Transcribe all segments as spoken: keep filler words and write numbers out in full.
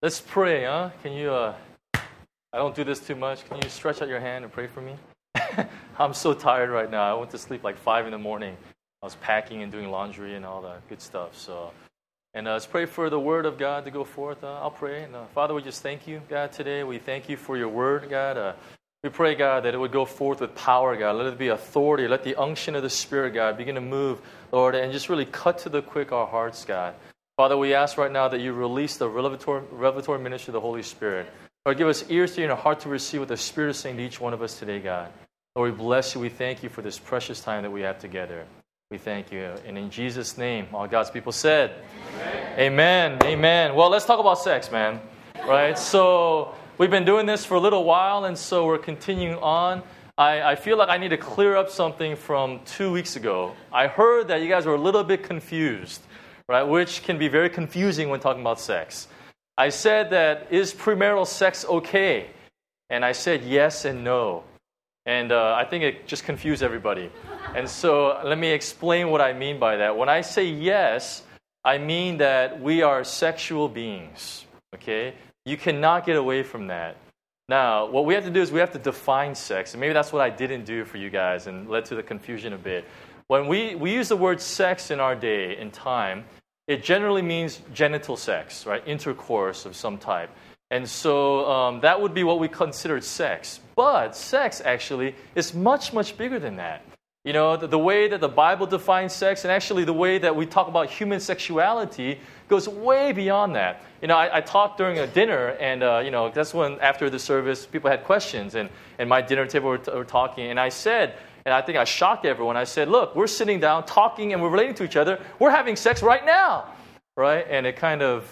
Let's pray, huh? Can you, uh, I don't do this too much. Can you stretch out your hand and pray for me? I'm so tired right now. I went to sleep like five in the morning. I was packing and doing laundry and all that good stuff. So, and uh, let's pray for the word of God to go forth. Uh, I'll pray. And, uh, Father, we just thank you, God, today. We thank you for your word, God. Uh, we pray, God, that it would go forth with power, God. Let it be authority. Let the unction of the Spirit, God, begin to move, Lord, and just really cut to the quick our hearts, God. Father, we ask right now that you release the revelatory, revelatory ministry of the Holy Spirit. Lord, give us ears to hear and a heart to receive what the Spirit is saying to each one of us today, God. Lord, we bless you. We thank you for this precious time that we have together. We thank you. And in Jesus' name, all God's people said, Amen. Amen. Amen. Well, let's talk about sex, man. Right? So we've been doing this for a little while, and so we're continuing on. I, I feel like I need to clear up something from two weeks ago. I heard that you guys were a little bit confused, right? Which can be very confusing when talking about sex. I said that, is premarital sex okay? And I said yes and no. And uh, I think it just confused everybody. And so let me explain what I mean by that. When I say yes, I mean that we are sexual beings, okay? You cannot get away from that. Now, what we have to do is we have to define sex. And maybe that's what I didn't do for you guys and led to the confusion a bit. When we, we use the word sex in our day and time, it generally means genital sex, right? Intercourse of some type. And so um, that would be what we consider sex. But sex, actually, is much, much bigger than that. You know, the, the way that the Bible defines sex and actually the way that we talk about human sexuality goes way beyond that. You know, I, I talked during a dinner, and, uh, you know, that's when after the service, people had questions, and, and my dinner table were, t- were talking, and I said, and I think I shocked everyone. I said, look, we're sitting down talking and we're relating to each other. We're having sex right now, right? And it kind of,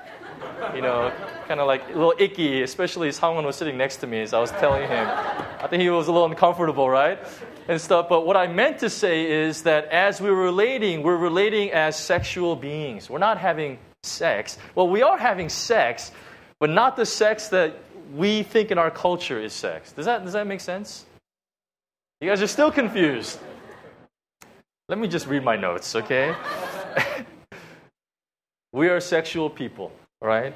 you know, kind of like a little icky, especially as Hong-Won was sitting next to me as I was telling him. I think he was a little uncomfortable, right? And stuff. But what I meant to say is that as we're relating, we're relating as sexual beings. We're not having sex. Well, we are having sex, but not the sex that we think in our culture is sex. Does that, does that make sense? You guys are still confused. Let me just read my notes, okay? We are sexual people, right?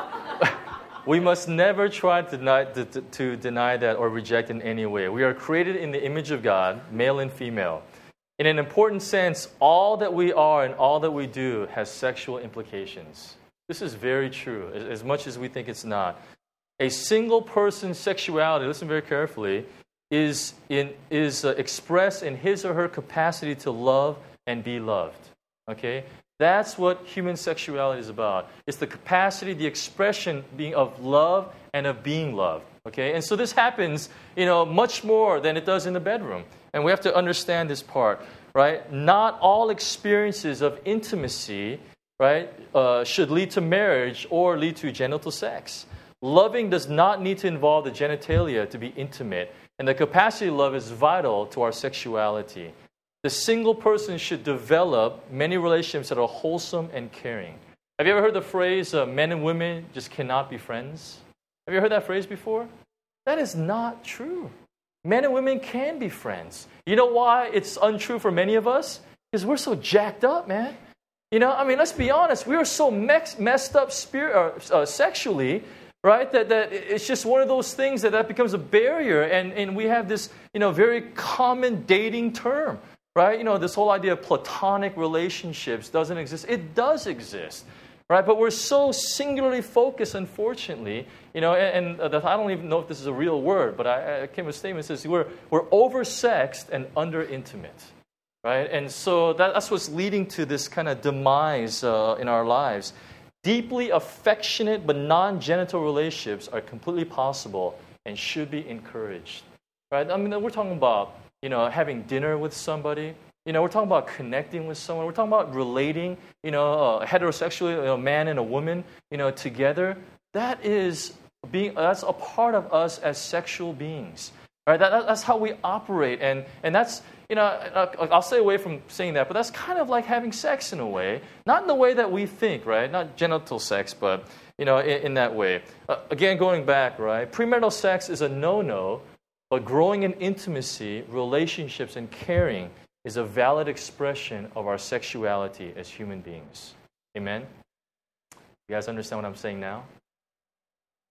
We must never try to deny, to, to deny that or reject in any way. We are created in the image of God, male and female. In an important sense, all that we are and all that we do has sexual implications. This is very true, as, as much as we think it's not. A single person's sexuality, listen very carefully, is in is uh, expressed in his or her capacity to love and be loved. Okay? That's what human sexuality is about. It's the capacity, the expression being of love and of being loved. Okay? And so this happens, you know, much more than it does in the bedroom. And we have to understand this part, right? Not all experiences of intimacy, right, uh, should lead to marriage or lead to genital sex. Loving does not need to involve the genitalia to be intimate. And the capacity to love is vital to our sexuality. The single person should develop many relationships that are wholesome and caring. Have you ever heard the phrase, uh, men and women just cannot be friends? Have you heard that phrase before? That is not true. Men and women can be friends. You know why it's untrue for many of us? Because we're so jacked up, man. You know, I mean, let's be honest. We are so mex- messed up spirit, uh, uh, sexually, right? That that it's just one of those things that, that becomes a barrier. And, and we have this, you know, very common dating term, right? You know, this whole idea of platonic relationships doesn't exist. It does exist, right? But we're so singularly focused, unfortunately, you know, and, and I don't even know if this is a real word, but I, I came with a statement that says we're, we're over-sexed and under-intimate, right? And so that, that's what's leading to this kind of demise uh, in our lives. Deeply affectionate but non-genital relationships are completely possible and should be encouraged, right? I mean, we're talking about, you know, having dinner with somebody. You know, we're talking about connecting with someone. We're talking about relating, you know, uh, heterosexually, you know, a man and a woman, you know, together. That is being, that's a part of us as sexual beings, right? That, that's how we operate. And, and that's, you know, I'll stay away from saying that, but that's kind of like having sex in a way. Not in the way that we think, right? Not genital sex, but, you know, in, in that way. Uh, again, going back, right? Premarital sex is a no-no, but growing in intimacy, relationships, and caring is a valid expression of our sexuality as human beings. Amen? You guys understand what I'm saying now?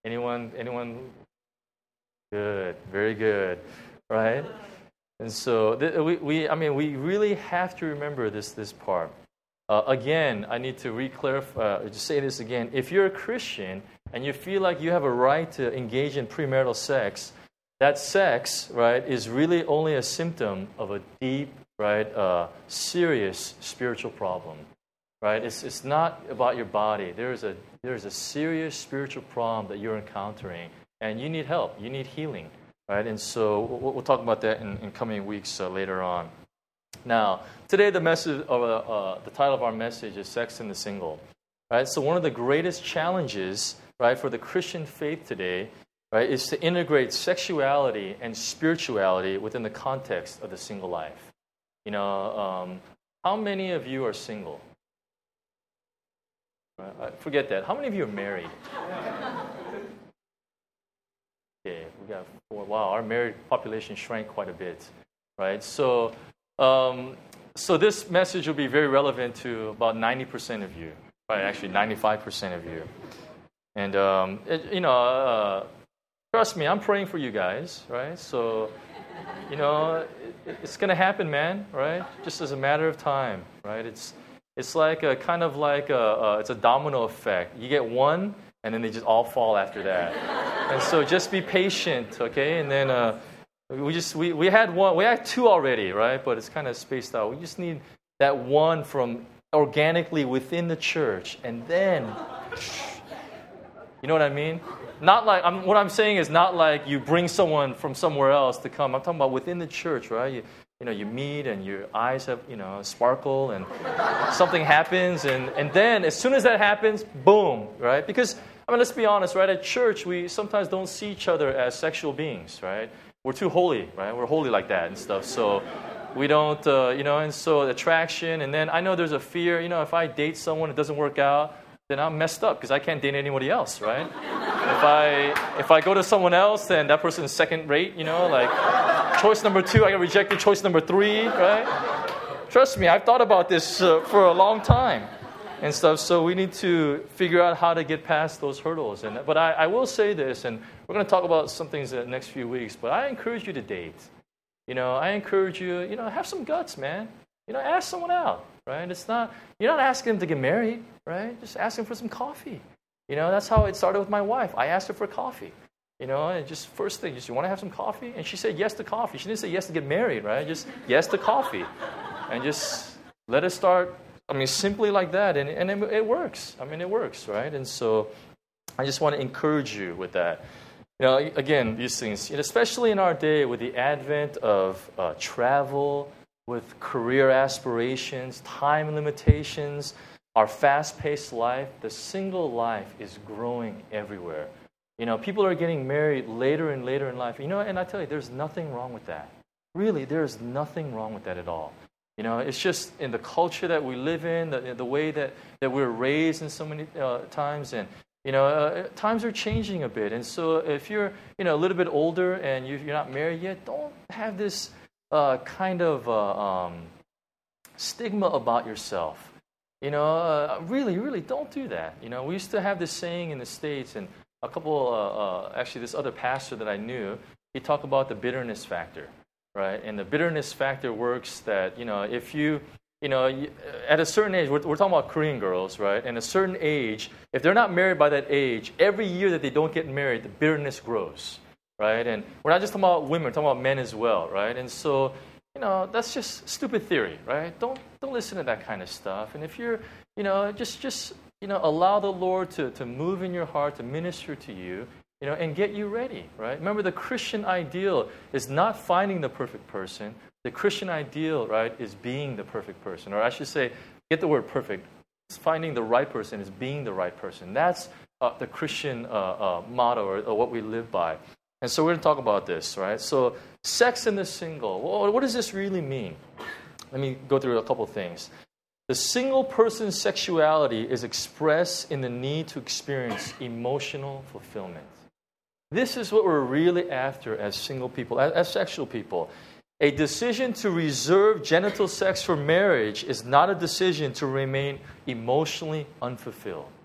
Anyone? Anyone? Good. Very good. Right? And so th- we, we, I mean, we really have to remember this this part. Uh, again, I need to re-clarify, uh, just say this again. If you're a Christian and you feel like you have a right to engage in premarital sex, that sex, right, is really only a symptom of a deep, right, uh, serious spiritual problem, right? It's it's not about your body. There's a there's a serious spiritual problem that you're encountering, and you need help. You need healing, right? And so we'll, we'll talk about that in, in coming weeks uh, later on. Now, today the message of uh, uh, the title of our message is "Sex and the Single," right? So one of the greatest challenges, right, for the Christian faith today, right, is to integrate sexuality and spirituality within the context of the single life. You know, um, how many of you are single? Uh, forget that. How many of you are married? Okay, we got four. Wow, our married population shrank quite a bit, right? So, um, so this message will be very relevant to about ninety percent of you, right? Actually, ninety-five percent of you. And um, it, you know, uh, trust me, I'm praying for you guys, right? So, you know, it, it's going to happen, man, right? Just as a matter of time, right? It's it's like a kind of like a, a it's a domino effect. You get one, and then they just all fall after that. And so just be patient, okay? And then uh, we just we, we had one, we had two already, right? But it's kind of spaced out. We just need that one from organically within the church, and then, you know what I mean? Not like I'm, what I'm saying is not like you bring someone from somewhere else to come. I'm talking about within the church, right? You, you know, you meet and your eyes have, you know, sparkle and something happens, and, and then as soon as that happens, boom, right? Because I mean, let's be honest, right? At church, we sometimes don't see each other as sexual beings, right? We're too holy, right? We're holy like that and stuff. So we don't, uh, you know, and so attraction, and then I know there's a fear. You know, if I date someone, it doesn't work out, then I'm messed up because I can't date anybody else, right? If I if I go to someone else, then that person's second rate, you know, like choice number two, I get rejected, choice number three, right? Trust me, I've thought about this uh, for a long time and stuff, so we need to figure out how to get past those hurdles. And But I, I will say this, and we're going to talk about some things in the next few weeks, but I encourage you to date. You know, I encourage you, you know, have some guts, man. You know, ask someone out, right? It's not, you're not asking them to get married, right? Just ask them for some coffee. You know, that's how it started with my wife. I asked her for coffee. You know, and just first thing, just, you want to have some coffee? And she said yes to coffee. She didn't say yes to get married, right? Just yes to coffee. And just let it start, I mean, simply like that. And, and it, it works. I mean, it works, right? And so I just want to encourage you with that. You know, again, these things, especially in our day with the advent of uh, travel, with career aspirations, time limitations, our fast-paced life, the single life is growing everywhere. You know, people are getting married later and later in life. You know, and I tell you, there's nothing wrong with that. Really, there's nothing wrong with that at all. You know, it's just in the culture that we live in, the, the way that, that we're raised in so many uh, times, and you know, uh, times are changing a bit. And so if you're, you know, a little bit older and you, you're not married yet, don't have this uh, kind of uh, um, stigma about yourself. You know, uh, really, really don't do that. You know, we used to have this saying in the States, and a couple, uh, uh, actually this other pastor that I knew, he talked about the bitterness factor, right? And the bitterness factor works that, you know, if you, you know, at a certain age, we're, we're talking about Korean girls, right? And a certain age, if they're not married by that age, every year that they don't get married, the bitterness grows, right? And we're not just talking about women, we're talking about men as well, right? And so, you know, that's just stupid theory, right? Don't don't listen to that kind of stuff. And if you're, you know, just just you know, allow the Lord to, to move in your heart, to minister to you, you know, and get you ready, right? Remember, the Christian ideal is not finding the perfect person. The Christian ideal, right, is being the perfect person. Or I should say, get the word perfect. It's finding the right person is being the right person. That's uh, the Christian uh, uh, motto, or, or what we live by. And so we're going to talk about this, right? So sex and the single. Well, what does this really mean? Let me go through a couple things. The single person's sexuality is expressed in the need to experience emotional fulfillment. This is what we're really after as single people, as, as sexual people. A decision to reserve genital sex for marriage is not a decision to remain emotionally unfulfilled.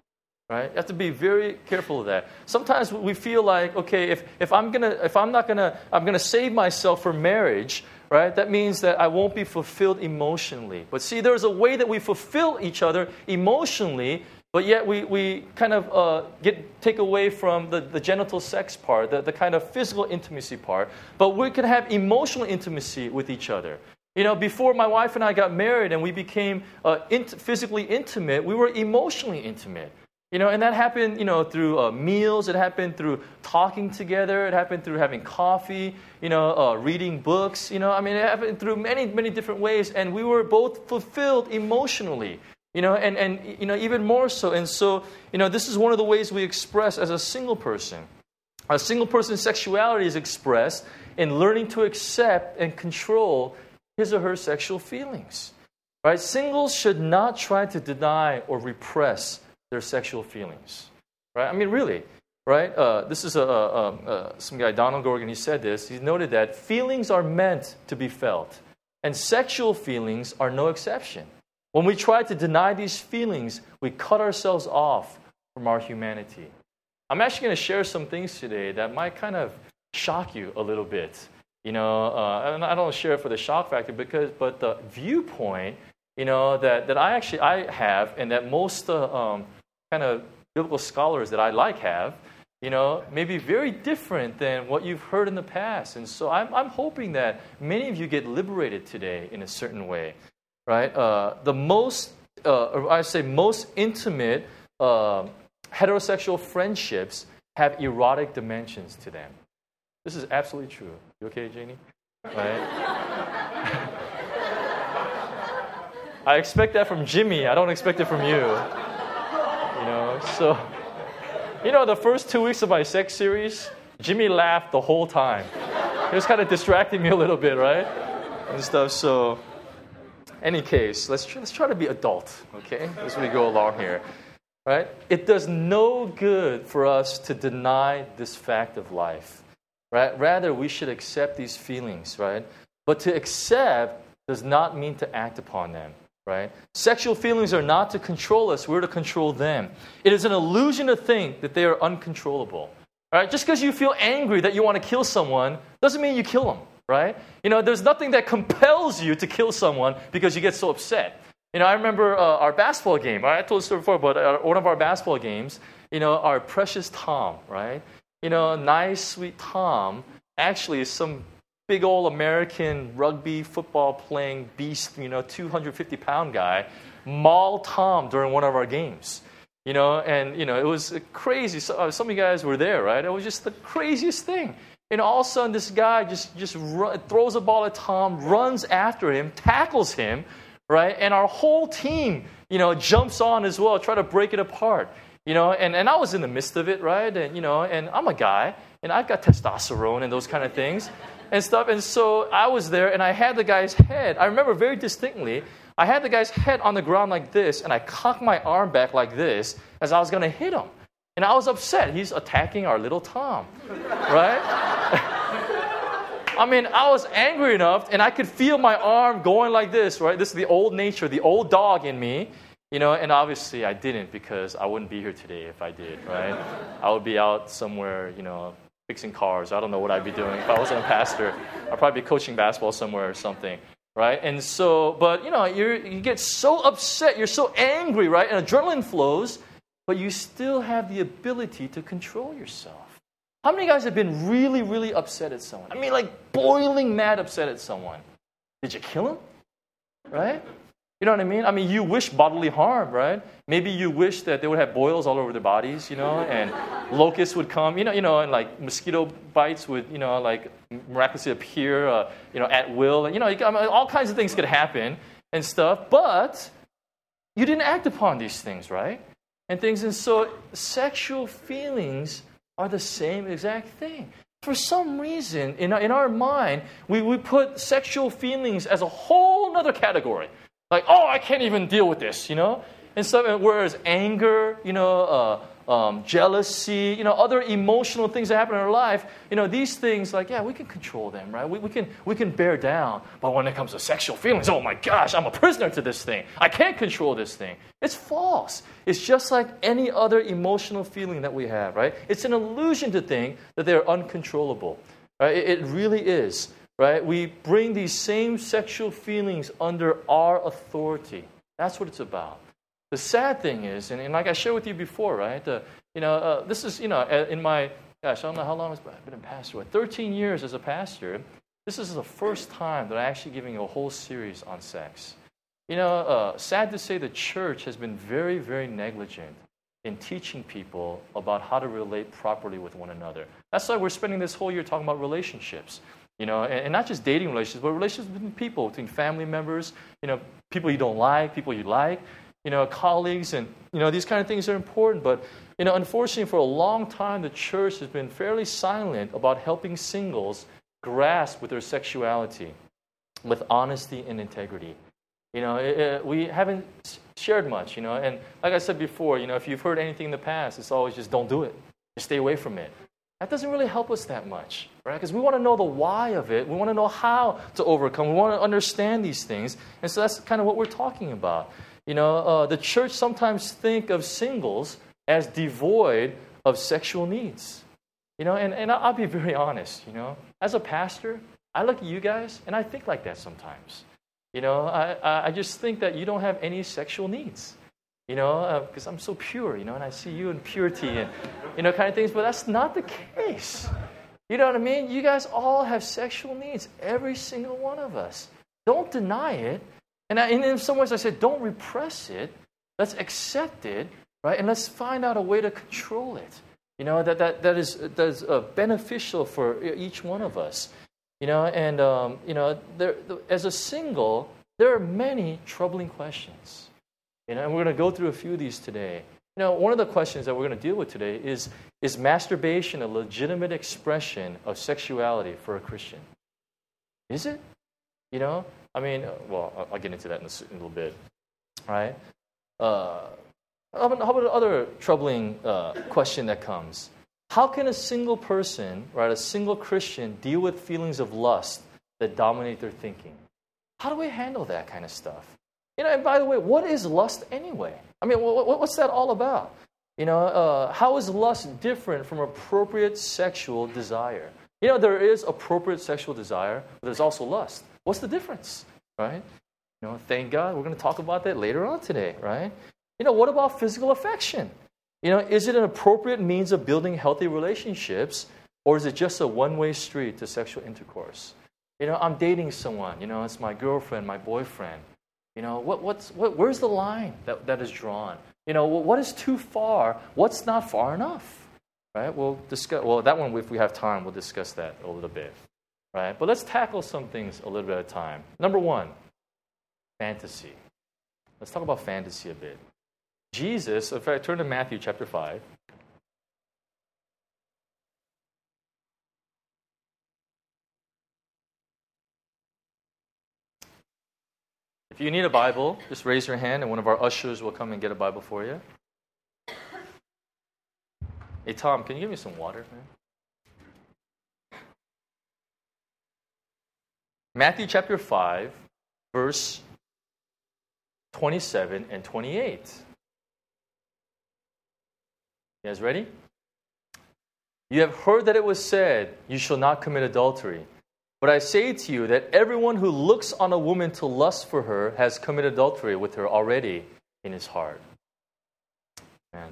Right? You have to be very careful of that. Sometimes we feel like, okay, if, if I'm gonna if I'm not gonna I'm gonna save myself for marriage, right? That means that I won't be fulfilled emotionally. But see, there's a way that we fulfill each other emotionally, but yet we, we kind of uh, get take away from the, the genital sex part, the, the kind of physical intimacy part. But we can have emotional intimacy with each other. You know, before my wife and I got married and we became uh, int- physically intimate, we were emotionally intimate. You know, and that happened, you know, through uh, meals. It happened through talking together. It happened through having coffee, you know, uh, reading books. You know, I mean, it happened through many, many different ways. And we were both fulfilled emotionally, you know, and, and, you know, even more so. And so, you know, this is one of the ways we express as a single person. A single person's sexuality is expressed in learning to accept and control his or her sexual feelings, right? Singles should not try to deny or repress their sexual feelings, right? I mean, really, right? Uh, this is a, a, a, some guy, Donald Gorgon, he said this. He noted that feelings are meant to be felt, and sexual feelings are no exception. When we try to deny these feelings, we cut ourselves off from our humanity. I'm actually going to share some things today that might kind of shock you a little bit. You know, uh, and I don't share it for the shock factor, because, but the viewpoint, you know, that, that I actually I have, and that most uh, um, kind of biblical scholars that I like have, you know, may be very different than what you've heard in the past. And so I'm, I'm hoping that many of you get liberated today in a certain way, right? Uh, the most, uh, or I say most intimate uh, heterosexual friendships have erotic dimensions to them. This is absolutely true. You okay, Janie? Right? I expect that from Jimmy. I don't expect it from you. You know, so, you know, the first two weeks of my sex series, Jimmy laughed the whole time. It was kind of distracting me a little bit, right? And stuff. So, any case, let's try, let's try to be adult, okay, as we go along here, right? It does no good for us to deny this fact of life, right? Rather, we should accept these feelings, right? But to accept does not mean to act upon them. Right? Sexual feelings are not to control us. We're to control them. It is an illusion to think that they are uncontrollable. Right? Just because you feel angry that you want to kill someone doesn't mean you kill them. Right? You know, there's nothing that compels you to kill someone because you get so upset. You know, I remember uh, our basketball game. Right? I told the story before, but uh, one of our basketball games, you know, our precious Tom, right? You know, nice, sweet Tom actually is some big old American rugby football playing beast, you know, two hundred fifty pound guy, mauled Tom during one of our games. You know, and, you know, it was crazy. So, uh, some of you guys were there, right? It was just the craziest thing. And all of a sudden, this guy just, just run, throws a ball at Tom, runs after him, tackles him, right? And our whole team, you know, jumps on as well, try to break it apart. You know, and, and I was in the midst of it, right? And, you know, and I'm a guy, and I've got testosterone and those kind of things. And stuff, and so I was there, and I had the guy's head. I remember very distinctly. I had the guy's head on the ground like this, and I cocked my arm back like this as I was going to hit him. And I was upset. He's attacking our little Tom, right? I mean, I was angry enough, and I could feel my arm going like this, right? This is the old nature, the old dog in me, you know. And obviously, I didn't, because I wouldn't be here today if I did, right? I would be out somewhere, you know, fixing cars. I don't know what I'd be doing. If I wasn't a pastor, I'd probably be coaching basketball somewhere or something, right? And so, but, you know, you're, you get so upset, you're so angry, right? And adrenaline flows, but you still have the ability to control yourself. How many guys have been really, really upset at someone? I mean, like boiling mad upset at someone. Did you kill him? Right? You know what I mean? I mean, you wish bodily harm, right? Maybe you wish that they would have boils all over their bodies, you know, and locusts would come, you know, you know, and like mosquito bites would, you know, like miraculously appear, uh, you know, at will. And, you know, I mean, all kinds of things could happen and stuff, but you didn't act upon these things, right? And things, and so sexual feelings are the same exact thing. For some reason, in our, in our mind, we, we put sexual feelings as a whole other category. Like, oh, I can't even deal with this, you know? And so, whereas anger, you know, uh, um, jealousy, you know, other emotional things that happen in our life, you know, these things, like, yeah, we can control them, right? We, we can we can bear down. But when it comes to sexual feelings, oh my gosh, I'm a prisoner to this thing. I can't control this thing. It's false. It's just like any other emotional feeling that we have, right? It's an illusion to think that they're uncontrollable, right? It, it really is, right? We bring these same sexual feelings under our authority. That's what it's about. The sad thing is, and, and like I shared with you before, right? Uh, you know, uh, this is, you know, in my, gosh, I don't know how long I've been a pastor. What, thirteen years as a pastor, this is the first time that I'm actually giving a whole series on sex. You know, uh, sad to say, the church has been very, very negligent in teaching people about how to relate properly with one another. That's why we're spending this whole year talking about relationships. You know, and, and not just dating relationships, but relationships between people, between family members, you know, people you don't like, people you like, you know, colleagues, and, you know, these kind of things are important. But, you know, unfortunately, for a long time, the church has been fairly silent about helping singles grasp with their sexuality with honesty and integrity. You know, it, it, we haven't shared much, you know, and like I said before, you know, if you've heard anything in the past, it's always just don't do it. Just stay away from it. That doesn't really help us that much, right? Because we want to know the why of it. We want to know how to overcome. We want to understand these things. And so that's kind of what we're talking about. You know, uh, the church sometimes think of singles as devoid of sexual needs. You know, and, and I'll be very honest, you know. As a pastor, I look at you guys, and I think like that sometimes. You know, I, I just think that you don't have any sexual needs. You know, because uh, I'm so pure, you know, and I see you in purity and, you know, kind of things. But that's not the case. You know what I mean? You guys all have sexual needs, every single one of us. Don't deny it. And, I, and in some ways I said, don't repress it. Let's accept it, right? And let's find out a way to control it. You know, that that, that is, that is uh, beneficial for each one of us. You know, and, um, you know, there, as a single, there are many troubling questions. You know, and we're going to go through a few of these today. You know, one of the questions that we're going to deal with today is, is masturbation a legitimate expression of sexuality for a Christian? Is it? You know, I mean, well, I'll get into that in a, in a little bit, right? Uh, how about, how about another troubling uh, question that comes? How can a single person, right, a single Christian, deal with feelings of lust that dominate their thinking? How do we handle that kind of stuff? You know, and by the way, what is lust anyway? I mean, what's that all about? You know, uh, how is lust different from appropriate sexual desire? You know, there is appropriate sexual desire, but there's also lust. What's the difference, right? You know, thank God we're going to talk about that later on today, right? You know, what about physical affection? You know, is it an appropriate means of building healthy relationships, or is it just a one-way street to sexual intercourse? You know, I'm dating someone. You know, it's my girlfriend, my boyfriend. You know, what, what's, what, where's the line that, that is drawn? You know, what is too far? What's not far enough? Right? We'll discuss. Well, that one, if we have time, we'll discuss that a little bit. Right? But let's tackle some things a little bit at a time. Number one, fantasy. Let's talk about fantasy a bit. Jesus, if I turn to Matthew chapter five. If you need a Bible, just raise your hand and one of our ushers will come and get a Bible for you. Hey, Tom, can you give me some water, man? Matthew chapter five, verse twenty-seven and twenty-eight. You guys ready? You have heard that it was said, you shall not commit adultery. But I say to you that everyone who looks on a woman to lust for her has committed adultery with her already in his heart. And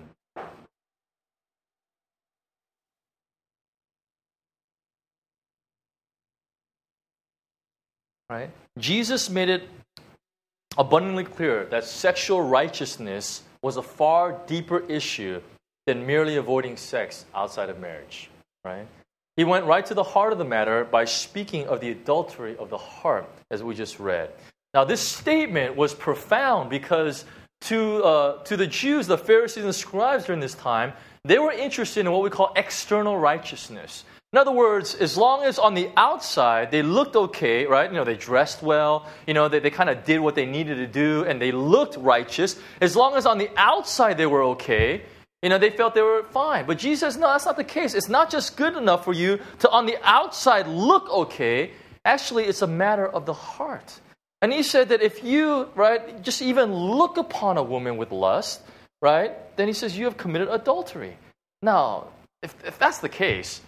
right? Jesus made it abundantly clear that sexual righteousness was a far deeper issue than merely avoiding sex outside of marriage, right? He went right to the heart of the matter by speaking of the adultery of the heart, as we just read. Now, this statement was profound because to uh, to the Jews, the Pharisees and scribes during this time, they were interested in what we call external righteousness. In other words, as long as on the outside they looked okay, right? You know, they dressed well, you know, they, they kind of did what they needed to do, and they looked righteous. As long as on the outside they were okay, You know, they felt they were fine. But Jesus says, no, that's not the case. It's not just good enough for you to, on the outside, look okay. Actually, it's a matter of the heart. And he said that if you, right, just even look upon a woman with lust, right, then he says you have committed adultery. Now, if, if that's the case,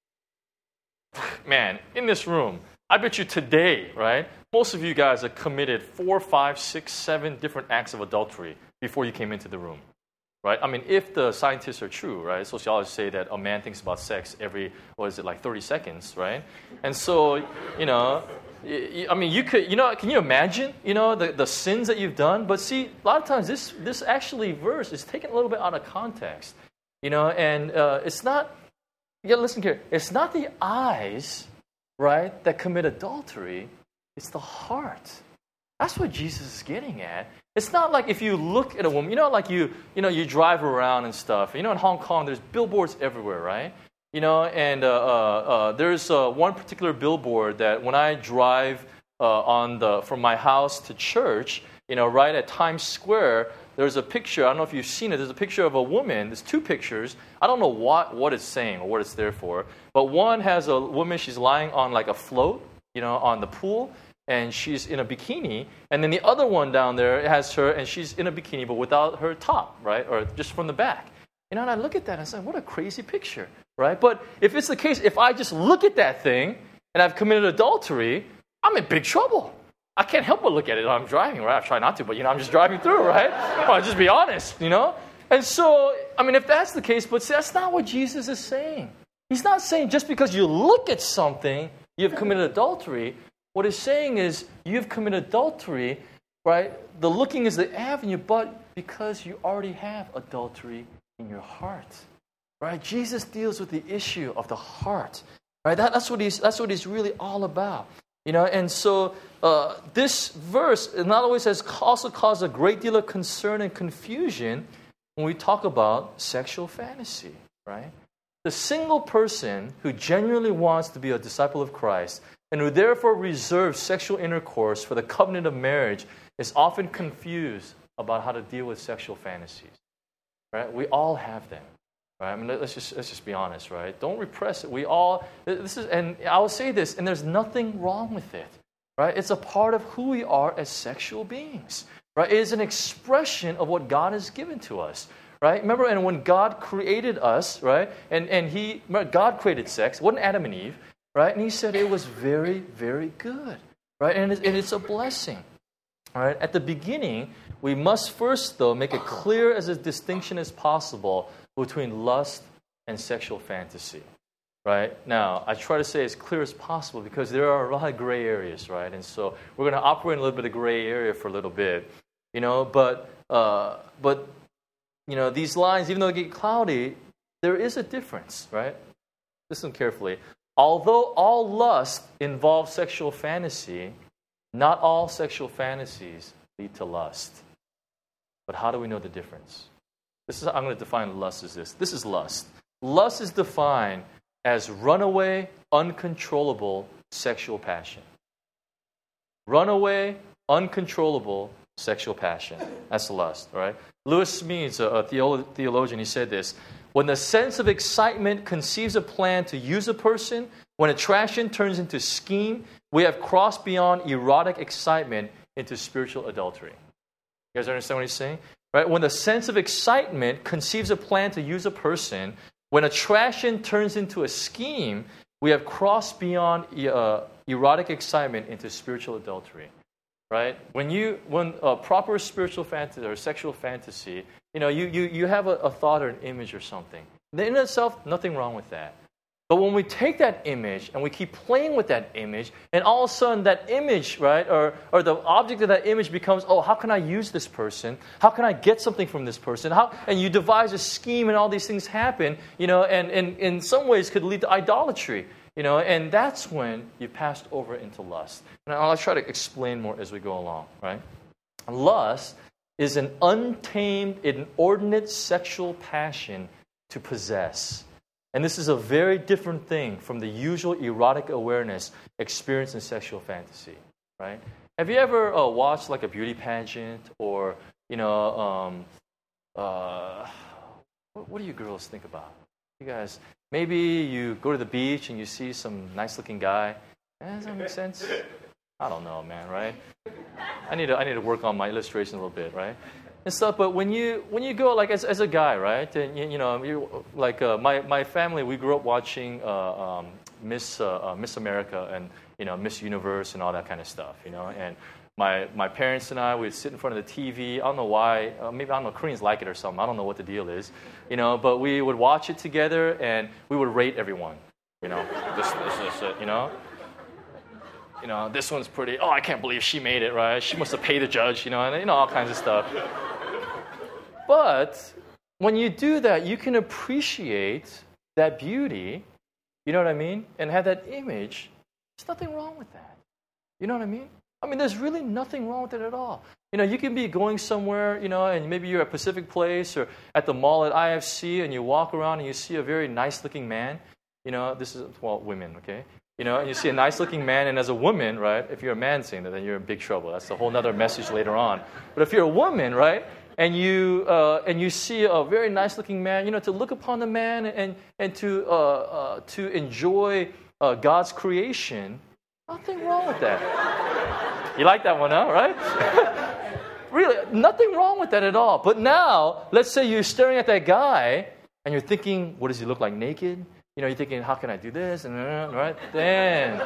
man, in this room, I bet you today, right, most of you guys have committed four, five, six, seven different acts of adultery before you came into the room. Right? I mean, if the scientists are true, right? Sociologists say that a man thinks about sex every, what is it, like thirty seconds, right? And so, you know, I mean, you could, you know, can you imagine, you know, the, the sins that you've done? But see, a lot of times this this actually verse is taken a little bit out of context, you know, and uh, it's not, yeah, listen here, it's not the eyes, right, that commit adultery, it's the heart. That's what Jesus is getting at. It's not like if you look at a woman, you know, like you, you know, you drive around and stuff. You know, in Hong Kong, there's billboards everywhere, right? You know, and uh, uh, uh, there's uh, one particular billboard that when I drive uh, on the from my house to church, you know, right at Times Square, there's a picture. I don't know if you've seen it. There's a picture of a woman. There's two pictures. I don't know what what it's saying or what it's there for. But one has a woman. She's lying on like a float, you know, on the pool. And she's in a bikini, and then the other one down there has her, and she's in a bikini, but without her top, right, or just from the back. You know, and I look at that and I say, what a crazy picture, right? But if it's the case, if I just look at that thing and I've committed adultery, I'm in big trouble. I can't help but look at it when I'm driving, right? I try not to, but, you know, I'm just driving through, right? Well, just be honest, you know? And so, I mean, if that's the case, but see, that's not what Jesus is saying. He's not saying just because you look at something, you've committed adultery. What he's saying is you've committed adultery, right? The looking is the avenue, but because you already have adultery in your heart, right? Jesus deals with the issue of the heart, right? That, that's what he's that's what he's really all about, you know. And so uh, this verse not always has also caused a great deal of concern and confusion when we talk about sexual fantasy, right? The single person who genuinely wants to be a disciple of Christ and who therefore reserves sexual intercourse for the covenant of marriage is often confused about how to deal with sexual fantasies. Right? We all have them. Right? I mean, let's just let's just be honest, right? Don't repress it. We all this is, and I will say this, and there's nothing wrong with it. Right? It's a part of who we are as sexual beings. Right? It is an expression of what God has given to us. Right? Remember, and when God created us, right? And and He God created sex. It wasn't Adam and Eve. Right? And he said it was very, very good. Right? And it's, and it's a blessing. All right? At the beginning, we must first, though, make it clear as a distinction as possible between lust and sexual fantasy. Right? Now, I try to say as clear as possible because there are a lot of gray areas, right? And so we're going to operate in a little bit of gray area for a little bit. You know, but, uh, but you know, these lines, even though they get cloudy, there is a difference, right? Listen carefully. Although all lust involves sexual fantasy, not all sexual fantasies lead to lust. But how do we know the difference? This is I'm going to define lust as this. This is lust. Lust is defined as runaway, uncontrollable sexual passion. Runaway, uncontrollable sexual passion. That's lust, all right? Lewis Smedes, a theolo- theologian, he said this. When the sense of excitement conceives a plan to use a person, when attraction turns into scheme, we have crossed beyond erotic excitement into spiritual adultery. You guys understand what he's saying? Right? When the sense of excitement conceives a plan to use a person, when attraction turns into a scheme, we have crossed beyond uh, erotic excitement into spiritual adultery. Right? When you, when a proper spiritual fantasy or sexual fantasy, you know, you, you, you have a, a thought or an image or something. In itself, nothing wrong with that. But when we take that image and we keep playing with that image, and all of a sudden that image, right, or, or the object of that image becomes, oh, how can I use this person? How can I get something from this person? How, and you devise a scheme and all these things happen, you know, and, and in some ways could lead to idolatry. You know, and that's when you passed over into lust. And I'll try to explain more as we go along, right? Lust is an untamed, inordinate sexual passion to possess. And this is a very different thing from the usual erotic awareness experienced in sexual fantasy, right? Have you ever uh, watched like a beauty pageant or, you know, um, uh, What, what do you girls think about? You guys, maybe you go to the beach and you see some nice-looking guy. Eh, does that make sense? I don't know, man, right? I need to I need to work on my illustration a little bit, right? And stuff. But when you when you go like as as a guy, right? And you, you know, you like uh, my my family, we grew up watching uh, um, Miss uh, uh, Miss America and you know Miss Universe and all that kind of stuff, you know. And my my parents and I would sit in front of the T V. I don't know why. Uh, maybe I don't know. Koreans like it or something. I don't know what the deal is, you know. But we would watch it together and we would rate everyone, you know. This this is it, you know. You know, this one's pretty, oh, I can't believe she made it, right? She must have paid the judge, you know, and you know, all kinds of stuff. But when you do that, you can appreciate that beauty, you know what I mean? And have that image. There's nothing wrong with that. You know what I mean? I mean, there's really nothing wrong with it at all. You know, you can be going somewhere, you know, and maybe you're at Pacific Place or at the mall at I F C, and you walk around and you see a very nice-looking man. You know, this is, well, women, okay? You know, and you see a nice-looking man, and as a woman, right, if you're a man saying that, then you're in big trouble. That's a whole other message later on. But if you're a woman, right, and you uh, and you see a very nice-looking man, you know, to look upon the man and and to uh, uh, to enjoy uh, God's creation, nothing wrong with that. You like that one, huh? Right? Really, nothing wrong with that at all. But now, let's say you're staring at that guy, and you're thinking, what does he look like naked? You know, you're thinking, how can I do this? And right then,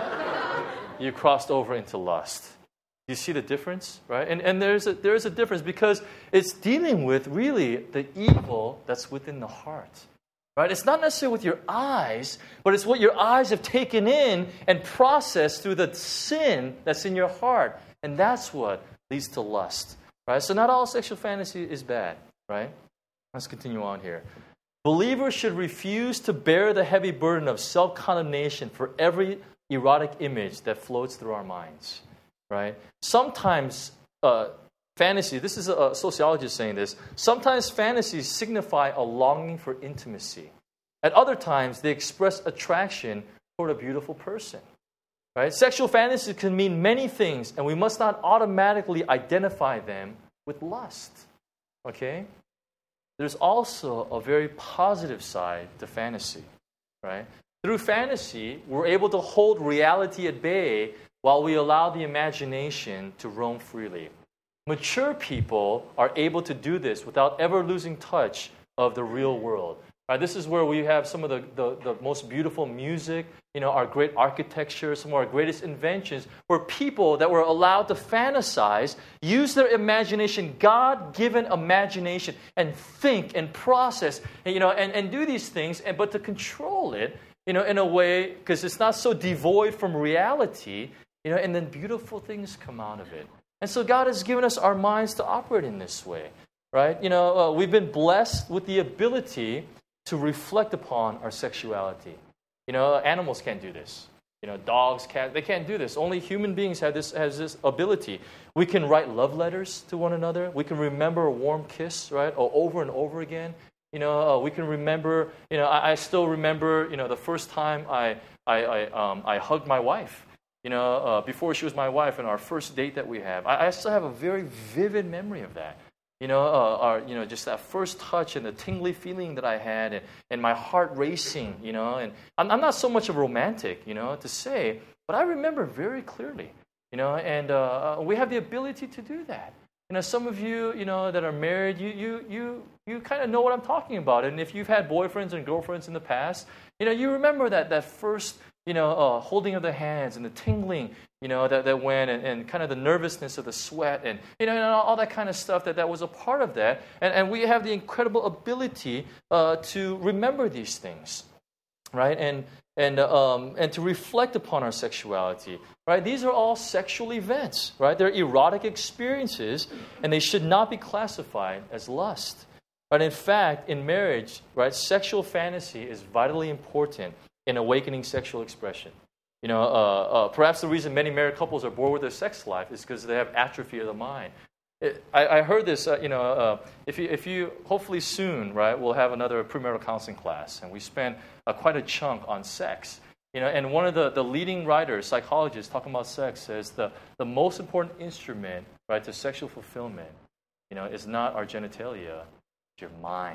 you crossed over into lust. You see the difference, right? And and there's a there's a difference because it's dealing with really the evil that's within the heart, right? It's not necessarily with your eyes, but it's what your eyes have taken in and processed through the sin that's in your heart, and that's what leads to lust, right? So not all sexual fantasy is bad, right? Let's continue on here. Believers should refuse to bear the heavy burden of self-condemnation for every erotic image that floats through our minds, right? Sometimes uh, fantasy, this is a sociologist saying this, sometimes fantasies signify a longing for intimacy. At other times, they express attraction toward a beautiful person, right? Sexual fantasies can mean many things, and we must not automatically identify them with lust, okay? There's also a very positive side to fantasy, right? Through fantasy, we're able to hold reality at bay while we allow the imagination to roam freely. Mature people are able to do this without ever losing touch of the real world. Right, this is where we have some of the, the, the most beautiful music, you know, our great architecture, some of our greatest inventions, where people that were allowed to fantasize, use their imagination, God-given imagination, and think and process, and, you know, and, and do these things, and but to control it, you know, in a way, because it's not so devoid from reality, you know, and then beautiful things come out of it. And so God has given us our minds to operate in this way, right? You know, uh, we've been blessed with the ability to reflect upon our sexuality. You know, animals can't do this. You know, dogs, cats, they can't do this. Only human beings have this has this ability. We can write love letters to one another. We can remember a warm kiss, right, or over and over again. You know, uh, we can remember. You know, I, I still remember. You know, the first time I I I, um, I hugged my wife. You know, uh, before she was my wife, and our first date that we have. I, I still have a very vivid memory of that. You know, uh, our, you know, just that first touch and the tingly feeling that I had, and, and my heart racing. You know, and I'm, I'm not so much a romantic, you know, to say, but I remember very clearly. You know, and uh, we have the ability to do that. You know, some of you, you know, that are married, you you you you kind of know what I'm talking about. And if you've had boyfriends and girlfriends in the past, you know, you remember that that first, you know, uh, holding of the hands and the tingling, you know, that, that went, and, and kind of the nervousness of the sweat, and, you know, and all that kind of stuff, that, that was a part of that. And, and we have the incredible ability uh, to remember these things, right? And and um, and to reflect upon our sexuality, right? These are all sexual events, right? They're erotic experiences, and they should not be classified as lust. But in fact, in marriage, right, sexual fantasy is vitally important in awakening sexual expression. You know, uh, uh, perhaps the reason many married couples are bored with their sex life is because they have atrophy of the mind. It, I, I heard this, uh, you know, uh, if you, if you, hopefully soon, right, we'll have another premarital counseling class, and we spend uh, quite a chunk on sex. You know, and one of the, the leading writers, psychologists, talking about sex says the, the most important instrument, right, to sexual fulfillment, you know, is not our genitalia, it's your mind.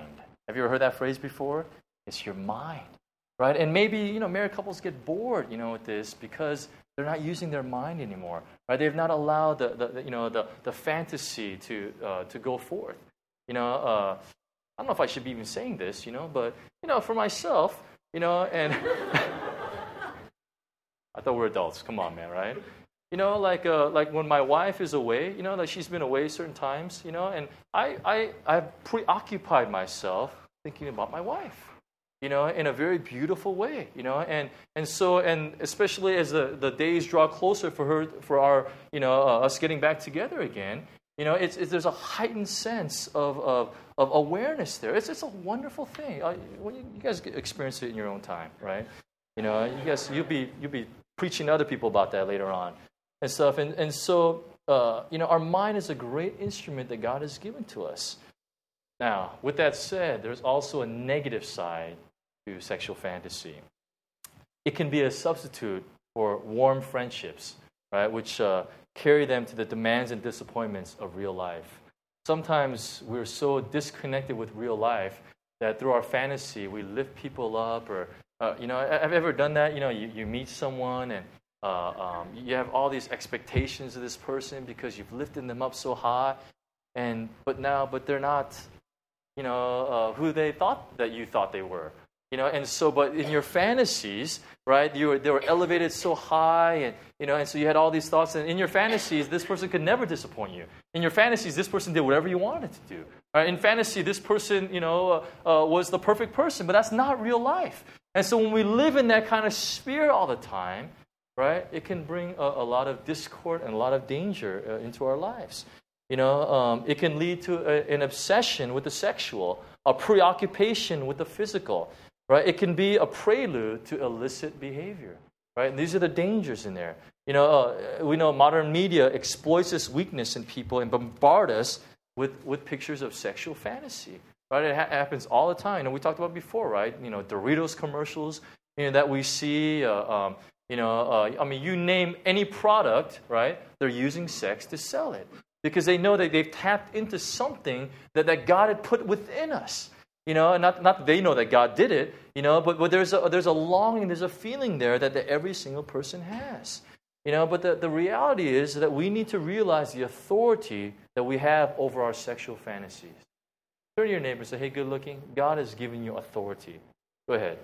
Have you ever heard that phrase before? It's your mind, right? And maybe, you know, married couples get bored, you know, with this because they're not using their mind anymore, right? They've not allowed the, the, the you know, the, the fantasy to uh, to go forth. You know, uh, I don't know if I should be even saying this, you know, but, you know, for myself, you know, and I thought we're adults. Come on, man, right? You know, like uh, like when my wife is away, you know, like she's been away certain times, you know, and I, I, I've preoccupied myself thinking about my wife, you know, in a very beautiful way, you know, and, and so, and especially as the, the days draw closer for her, for our, you know, uh, us getting back together again, you know, it's, it's there's a heightened sense of, of, of awareness there. It's, it's a wonderful thing. Uh, when you, you guys experience it in your own time, right? You know, you guys, you'll be, you'll be preaching to other people about that later on. And stuff, and and so uh, you know, our mind is a great instrument that God has given to us. Now, with that said, there's also a negative side to sexual fantasy. It can be a substitute for warm friendships, right, which uh, carry them to the demands and disappointments of real life. Sometimes we're so disconnected with real life that through our fantasy we lift people up, or uh, you know, have you ever done that? You know, you, you meet someone and Uh, um, you have all these expectations of this person because you've lifted them up so high, and but now, but they're not, you know, uh, who they thought that you thought they were, you know. And so, but in your fantasies, right, you were they were elevated so high, and you know, and so you had all these thoughts. And in your fantasies, this person could never disappoint you. In your fantasies, this person did whatever you wanted to do. Right? In fantasy, this person, you know, uh, uh, was the perfect person, but that's not real life. And so, when we live in that kind of sphere all the time, right, it can bring a, a lot of discord and a lot of danger uh, into our lives. You know, um, it can lead to a, an obsession with the sexual, a preoccupation with the physical, right? It can be a prelude to illicit behavior, right? And these are the dangers in there. You know, uh, we know modern media exploits this weakness in people and bombard us with, with pictures of sexual fantasy, right? It ha- happens all the time. And we talked about before, right? You know, Doritos commercials, you know, that we see. Uh, um, You know, uh, I mean, you name any product, right? They're using sex to sell it because they know that they've tapped into something that, that God had put within us. You know, and not not that they know that God did it. You know, but, but there's a there's a longing, there's a feeling there that, that every single person has. You know, but the, the reality is that we need to realize the authority that we have over our sexual fantasies. Turn to your neighbor and say, "Hey, good looking, God has given you authority." Go ahead.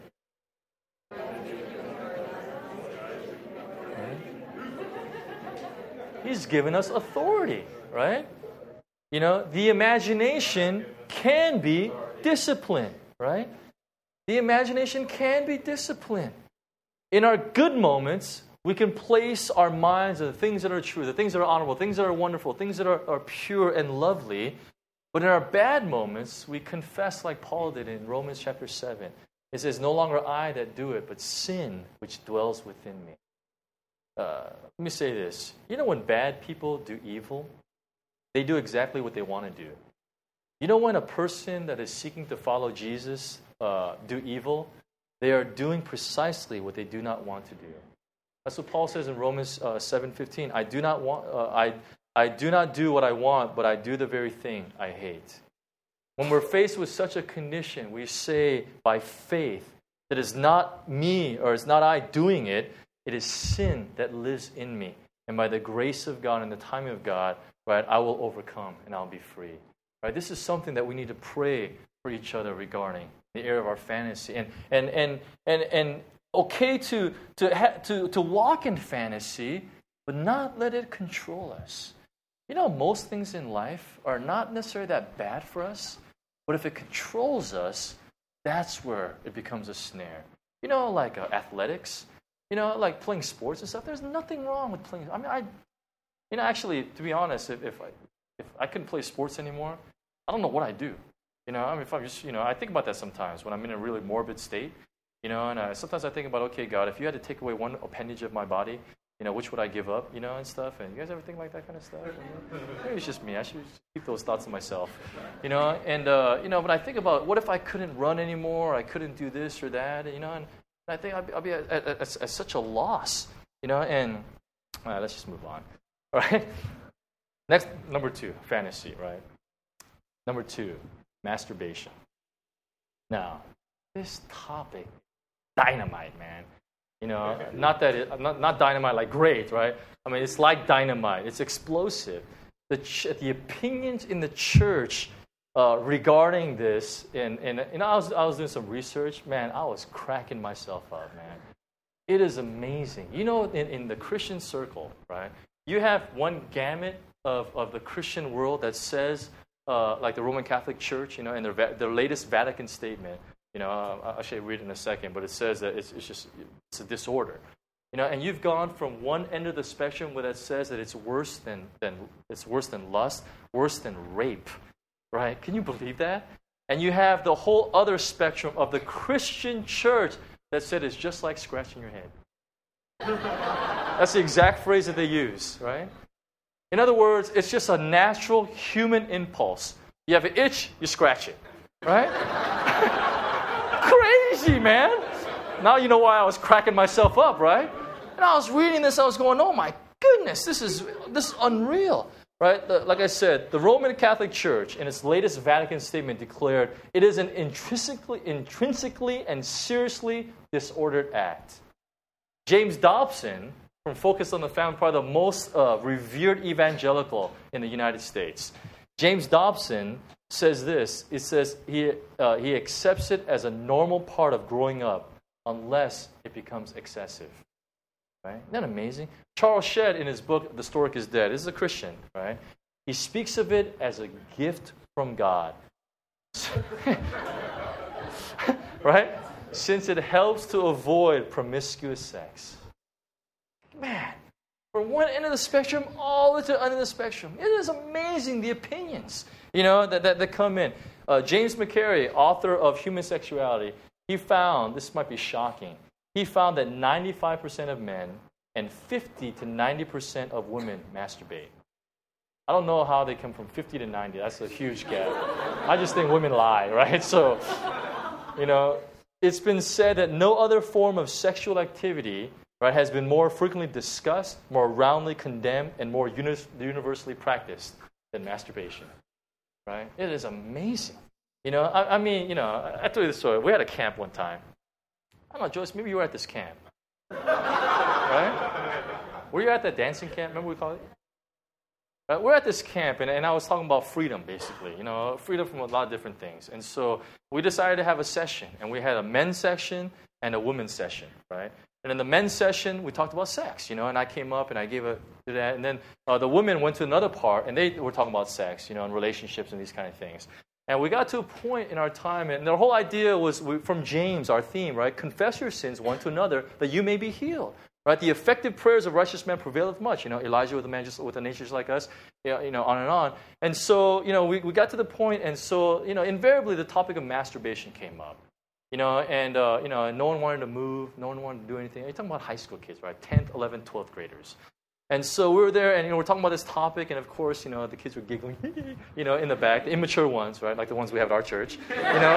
He's given us authority, right? You know, the imagination can be disciplined, right? The imagination can be disciplined. In our good moments, we can place our minds on the things that are true, the things that are honorable, things that are wonderful, things that are, are pure and lovely. But in our bad moments, we confess like Paul did in Romans chapter seven. It says, "No longer I that do it, but sin which dwells within me." Uh, let me say this. You know when bad people do evil, they do exactly what they want to do. You know when a person that is seeking to follow Jesus uh, do evil, they are doing precisely what they do not want to do. That's what Paul says in Romans uh, seven fifteen. I do not want. Uh, I I do not do what I want, but I do the very thing I hate. When we're faced with such a condition, we say by faith that it's not me or it's not I doing it. It is sin that lives in me. And by the grace of God and the timing of God, right, I will overcome and I'll be free. Right? This is something that we need to pray for each other regarding the area of our fantasy. And and and and, and okay to to, ha- to to walk in fantasy, but not let it control us. You know, most things in life are not necessarily that bad for us, but if it controls us, that's where it becomes a snare. You know, like uh, athletics. You know, like playing sports and stuff. There's nothing wrong with playing. I mean, I, you know, actually, to be honest, if, if I if I couldn't play sports anymore, I don't know what I'd do. You know, I mean, if I'm just, you know, I think about that sometimes when I'm in a really morbid state. You know, and uh, sometimes I think about, okay, God, if you had to take away one appendage of my body, you know, which would I give up? You know, and stuff. And you guys ever think like that kind of stuff? Maybe it's just me. I should keep those thoughts to myself. You know, and uh, you know, but I think about what if I couldn't run anymore? I couldn't do this or that. You know, and I think I'll be, I'll be at, at, at, at such a loss, you know, and all right, let's just move on. All right? Next, number two, fantasy, right? Number two, masturbation. Now, this topic, dynamite, man. You know, not that it, not not dynamite like great, right? I mean, it's like dynamite. It's explosive. The ch- the opinions in the church uh, regarding this, and and you know, I was I was doing some research. Man, I was cracking myself up, man. It is amazing. You know, in, in the Christian circle, right? You have one gamut of, of the Christian world that says, uh, like the Roman Catholic Church, you know, in their va- their latest Vatican statement. You know, I'll, I'll show you read it in a second, but it says that it's, it's just it's a disorder. You know, and you've gone from one end of the spectrum where that says that it's worse than than it's worse than lust, worse than rape, right? Can you believe that? And you have the whole other spectrum of the Christian church that said it's just like scratching your head. That's the exact phrase that they use, right? In other words, it's just a natural human impulse. You have an itch, you scratch it, right? Crazy, man. Now you know why I was cracking myself up, right? And I was reading this, I was going, oh my goodness, this is this is unreal, right? The, like I said, the Roman Catholic Church, in its latest Vatican statement, declared it is an intrinsically, intrinsically and seriously disordered act. James Dobson, from Focus on the Family, probably the most uh, revered evangelical in the United States. James Dobson says this. It says he uh, he accepts it as a normal part of growing up unless it becomes excessive. Right? Isn't that amazing? Charles Shedd, in his book, The Stork is Dead, this is a Christian, right? He speaks of it as a gift from God. Right? Since it helps to avoid promiscuous sex. Man, from one end of the spectrum all the way to the other end of the spectrum. It is amazing, the opinions, you know, that, that, that come in. Uh, James McCary, author of Human Sexuality, he found, this might be shocking, he found that ninety-five percent of men and fifty to ninety percent of women masturbate. I don't know how they come from fifty to ninety. That's a huge gap. I just think women lie, right? So, you know, it's been said that no other form of sexual activity, right, has been more frequently discussed, more roundly condemned, and more uni- universally practiced than masturbation, right? It is amazing. You know, I, I mean, you know, I, I tell you the story. We had a camp one time. I don't know, Joyce, maybe you were at this camp, right? Were you at that dancing camp? Remember we called it? Right? We're at this camp, and, and I was talking about freedom, basically. You know, freedom from a lot of different things. And so we decided to have a session, and we had a men's section and a women's session, right? And in the men's session, we talked about sex, you know, and I came up and I gave a to that. And then uh, the women went to another part, and they were talking about sex, you know, and relationships and these kind of things. And we got to a point in our time, and the whole idea was we, from James, our theme, right? Confess your sins one to another, that you may be healed, right? The effective prayers of righteous men prevaileth much. You know, Elijah with a man just with a nature just like us, you know, you know, on and on. And so, you know, we, we got to the point, and so, you know, invariably the topic of masturbation came up. You know, and, uh, you know, no one wanted to move, no one wanted to do anything. You're talking about high school kids, right? tenth, eleventh, twelfth graders. And so we were there, and you know, we're talking about this topic, and of course, you know, the kids were giggling, you know, in the back, the immature ones, right, like the ones we have at our church, you know.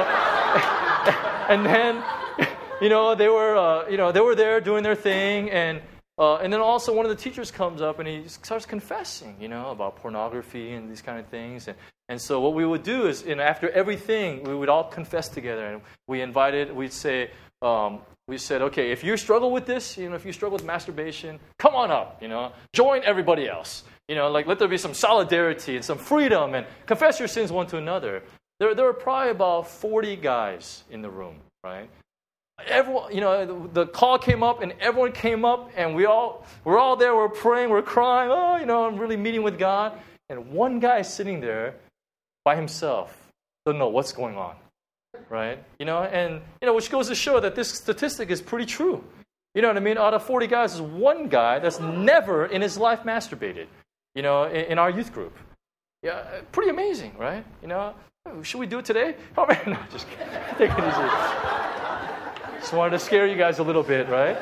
And then, you know, they were, uh, you know, they were there doing their thing, and uh, and then also one of the teachers comes up and he starts confessing, you know, about pornography and these kind of things, and and so what we would do is, you know, after everything, we would all confess together, and we invited, we'd say. Um, We said, okay, if you struggle with this, you know, if you struggle with masturbation, come on up, you know, join everybody else. You know, like let there be some solidarity and some freedom and confess your sins one to another. There, there were probably about forty guys in the room, right? Everyone, you know, the, the call came up and everyone came up and we all, we're all there, we're praying, we're crying, oh, you know, I'm really meeting with God. And one guy is sitting there by himself, doesn't know what's going on. Right? You know, and, you know, which goes to show that this statistic is pretty true. You know what I mean? Out of forty guys, there's one guy that's never in his life masturbated, you know, in, in our youth group. Yeah, pretty amazing, right? You know, should we do it today? Oh, man, no, just kidding. Take it easy. Just wanted to scare you guys a little bit, right?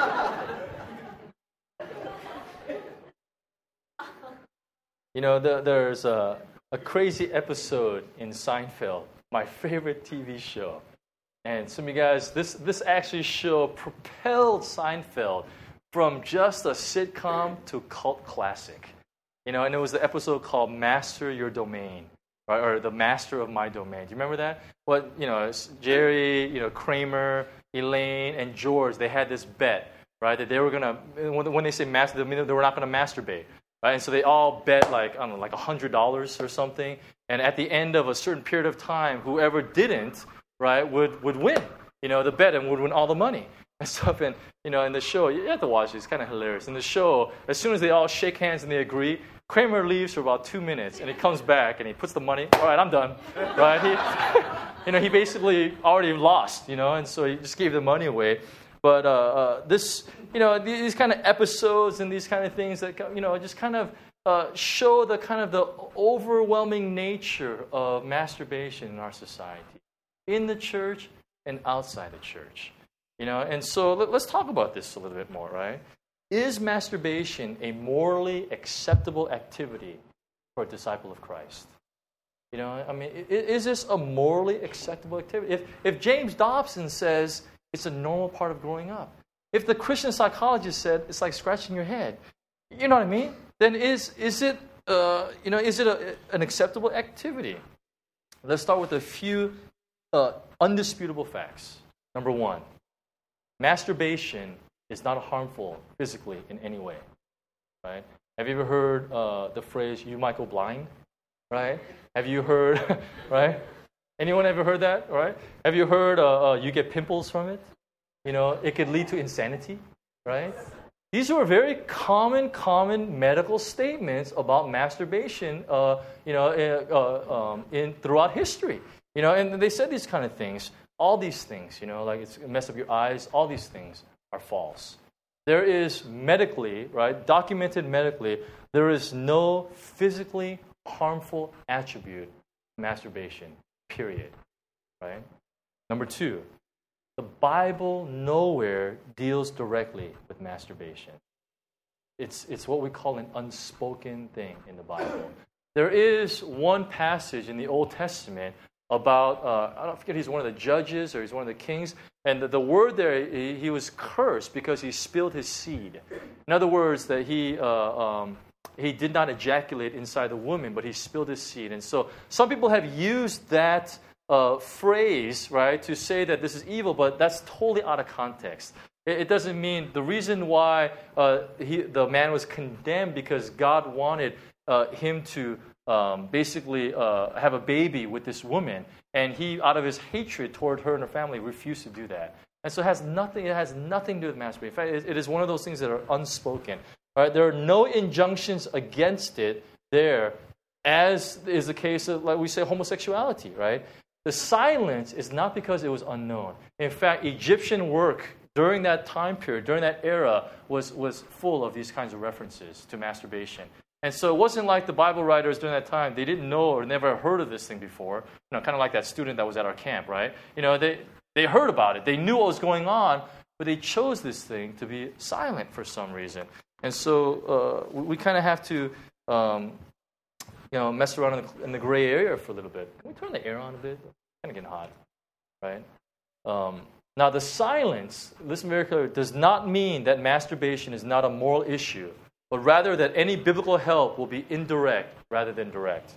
You know, the, there's a, a crazy episode in Seinfeld, my favorite T V show. And some of you guys, this, this actually show propelled Seinfeld from just a sitcom to cult classic. You know, and it was the episode called Master Your Domain. right? Or the master of my domain. Do you remember that? What, you know, Jerry, you know, Kramer, Elaine, and George, they had this bet, right? That they were going to, when, when they say master, they were not going to masturbate, right? And so they all bet like, I don't know, like one hundred dollars or something. And at the end of a certain period of time, whoever didn't, right, would, would win, you know, the bet and would win all the money and stuff. And, you know, in the show, you have to watch it. It's kind of hilarious. In the show, as soon as they all shake hands and they agree, Kramer leaves for about two minutes, and he comes back, and he puts the money, all right, I'm done, right? He, you know, he basically already lost, you know, and so he just gave the money away. But uh, uh, this, you know, these kind of episodes and these kind of things that, you know, just kind of uh, show the kind of the overwhelming nature of masturbation in our society, in the church and outside the church, you know. And so let, let's talk about this a little bit more, right? Is masturbation a morally acceptable activity for a disciple of Christ? You know, I mean, is this a morally acceptable activity? If, if James Dobson says it's a normal part of growing up, if the Christian psychologist said it's like scratching your head, you know what I mean? Then is is it uh, you know is it a, an acceptable activity? Let's start with a few uh, undisputable facts. Number one, masturbation is not harmful physically in any way, right? Have you ever heard uh, the phrase, you might go blind, right? Have you heard, right? Anyone ever heard that, right? Have you heard uh, uh, you get pimples from it? You know, it could lead to insanity, right? These are very common, common medical statements about masturbation, uh, you know, uh, um, in throughout history. You know, and they said these kind of things, all these things, you know, like it's mess up your eyes, all these things are false. There is medically, right, documented medically, there is no physically harmful attribute to masturbation, period, right? Number two, the Bible nowhere deals directly with masturbation. It's, it's what we call an unspoken thing in the Bible. There is one passage in the Old Testament about, uh, I don't forget, he's one of the judges or he's one of the kings, and the, the word there, he, he was cursed because he spilled his seed. In other words, that he uh, um, he did not ejaculate inside the woman, but he spilled his seed. And so some people have used that uh, phrase, right, to say that this is evil, but that's totally out of context. It, it doesn't mean the reason why uh, he, the man was condemned because God wanted uh, him to Um, basically uh, have a baby with this woman, and he, out of his hatred toward her and her family, refused to do that. And so it has nothing. It has nothing to do with masturbation. In fact, it, it is one of those things that are unspoken. Right? There are no injunctions against it there, as is the case of, like we say, homosexuality. Right? The silence is not because it was unknown. In fact, Egyptian work during that time period, during that era, was was full of these kinds of references to masturbation. And so it wasn't like the Bible writers during that time, they didn't know or never heard of this thing before. You know, kind of like that student that was at our camp, right? You know, they, they heard about it. They knew what was going on, but they chose this thing to be silent for some reason. And so uh, we, we kind of have to, um, you know, mess around in the, in the gray area for a little bit. Can we turn the air on a bit? It's kind of getting hot, right? Um, now, the silence, listen very clearly, does not mean that masturbation is not a moral issue, but rather that any biblical help will be indirect rather than direct.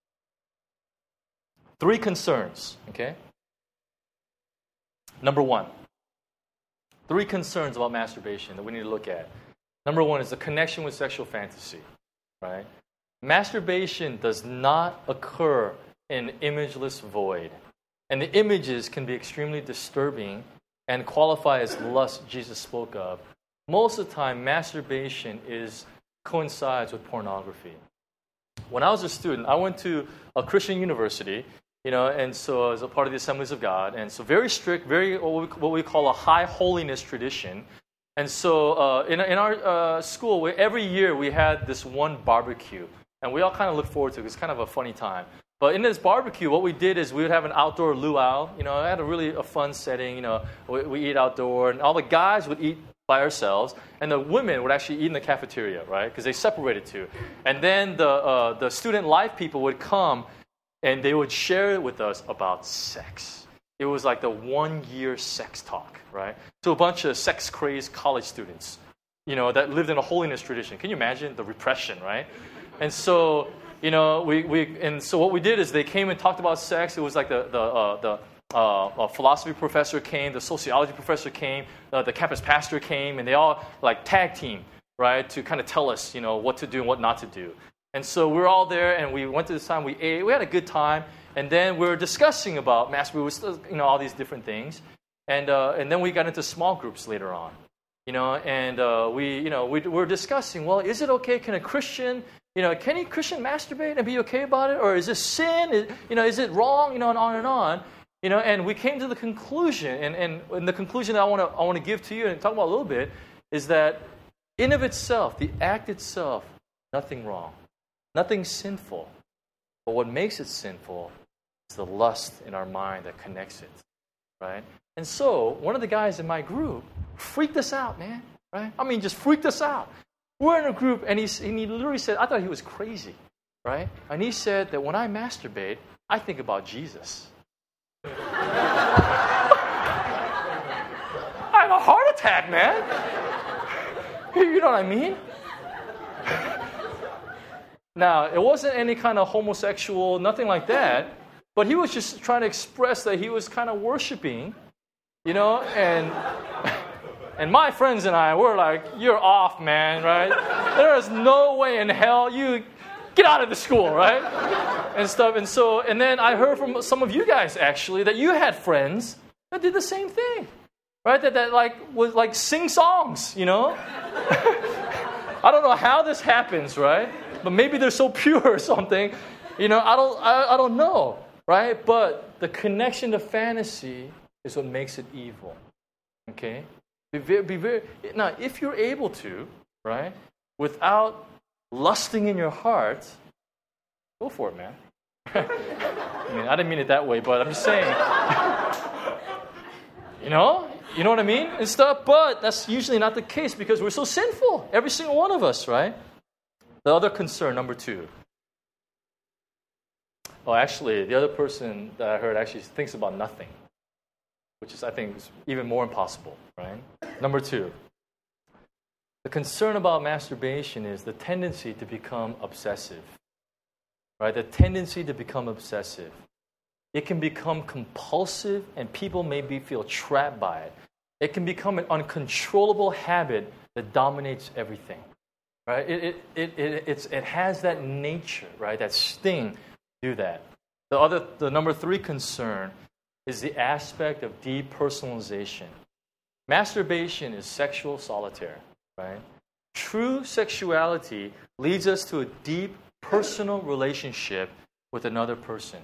Three concerns, okay? Number one, three concerns about masturbation that we need to look at. Number one is the connection with sexual fantasy, right? Masturbation does not occur in an imageless void. And the images can be extremely disturbing and qualify as lust Jesus spoke of. Most of the time, masturbation is coincides with pornography. When I was a student, I went to a Christian university, you know, and so I was a part of the Assemblies of God, and so very strict, very what we, what we call a high holiness tradition. And so uh, in, in our uh, school, we, every year we had this one barbecue, and we all kind of look forward to it. It's kind of a funny time. But in this barbecue, what we did is we would have an outdoor luau. You know, it had a really a fun setting. You know, we, we eat outdoor, and all the guys would eat by ourselves, and the women would actually eat in the cafeteria, right? Because they separated two. And then the uh, the student life people would come, and they would share with us about sex. It was like the one-year sex talk, right? To a bunch of sex-crazed college students, you know, that lived in a holiness tradition. Can you imagine the repression, right? And so you know, we, we and so what we did is they came and talked about sex. It was like the the uh, the uh, philosophy professor came, the sociology professor came, uh, the campus pastor came, and they all like tag team, right, to kind of tell us, you know, what to do and what not to do. And so we were all there, and we went to this time. We ate. We had a good time, and then we were discussing about masturbation, you know, all these different things, and uh, and then we got into small groups later on, you know, and uh, we, you know, we were discussing. Well, is it okay? Can a Christian, you know, can a Christian masturbate and be okay about it, or is this sin? Is, you know, is it wrong? You know, and on and on, you know. And we came to the conclusion, and and, and the conclusion that I want to I want to give to you and talk about a little bit is that in of itself, the act itself, nothing wrong. Nothing sinful, but what makes it sinful is the lust in our mind that connects it, right? And so, one of the guys in my group freaked us out, man, right? I mean, just freaked us out. We're in a group, and he, and he literally said, I thought he was crazy, right? And he said that when I masturbate, I think about Jesus. I had a heart attack, man. You know what I mean? Now, it wasn't any kind of homosexual, nothing like that, but he was just trying to express that he was kind of worshiping, you know, and and my friends and I were like, you're off, man, right? There is no way in hell you get out of the school, right? And stuff. And so, and then I heard from some of you guys, actually, that you had friends that did the same thing, right? That, that like, was like sing songs, you know? I don't know how this happens, right? But maybe they're so pure or something. You know, I don't I, I don't know, right? But the connection to fantasy is what makes it evil. Okay? Be very, be very now, if you're able to, right, without lusting in your heart, go for it, man. I mean, I didn't mean it that way, but I'm just saying. You know? You know what I mean? And stuff, but that's usually not the case because we're so sinful. Every single one of us, right? The other concern, number two. Oh, actually, the other person that I heard actually thinks about nothing, which is, I think, is even more impossible, right? Number two. The concern about masturbation is the tendency to become obsessive, right? The tendency to become obsessive. It can become compulsive, and people maybe feel trapped by it. It can become an uncontrollable habit that dominates everything. Right? It, it, it, it, it's, it has that nature, right? That sting to do that. The other, the number three concern is the aspect of depersonalization. Masturbation is sexual solitaire, right? True sexuality leads us to a deep personal relationship with another person.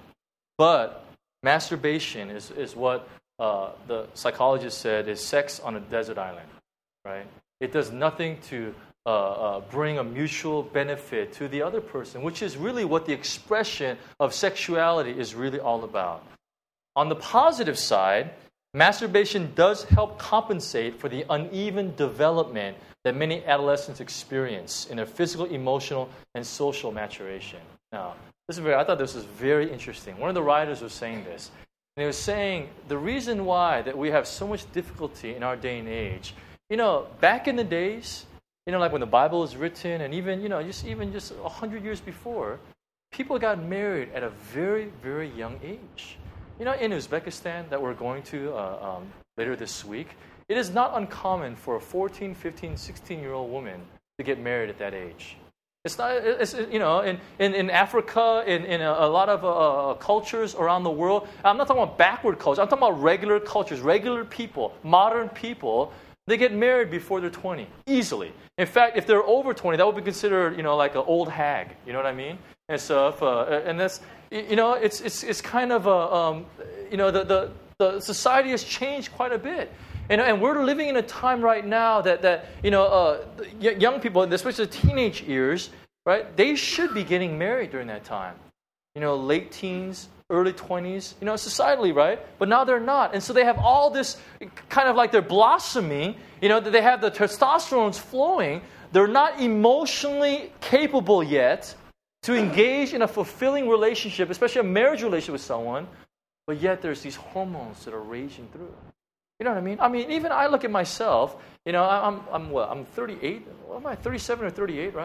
But masturbation is, is what uh, the psychologist said is sex on a desert island, right? It does nothing to Uh, uh, bring a mutual benefit to the other person, which is really what the expression of sexuality is really all about. On the positive side, masturbation does help compensate for the uneven development that many adolescents experience in their physical, emotional, and social maturation. Now, this is very, I thought this was very interesting. One of the writers was saying this, and he was saying the reason why that we have so much difficulty in our day and age, you know, back in the days, you know, like when the Bible was written, and even, you know, just even just a hundred years before, people got married at a very, very young age. You know, in Uzbekistan that we're going to uh, um, later this week, it is not uncommon for a fourteen, fifteen, sixteen-year-old woman to get married at that age. It's not, it's, you know, in, in, in Africa, in, in a, a lot of uh, cultures around the world, I'm not talking about backward culture, I'm talking about regular cultures, regular people, modern people. They get married before they're twenty, easily. In fact, if they're over twenty, that would be considered, you know, like an old hag. You know what I mean? And stuff. Uh, and that's, you know, it's it's it's kind of a, um, you know, the, the the society has changed quite a bit. And, and we're living in a time right now that that you know, uh, young people, especially the teenage years, right? They should be getting married during that time. You know, late teens, early twenties, you know, societally, right? But now they're not. And so they have all this kind of like they're blossoming, you know, they have the testosterone's flowing. They're not emotionally capable yet to engage in a fulfilling relationship, especially a marriage relationship with someone, but yet there's these hormones that are raging through. You know what I mean? I mean, even I look at myself, you know, I'm, I'm what, I'm thirty-eight, what am I, thirty-seven or thirty-eight, right?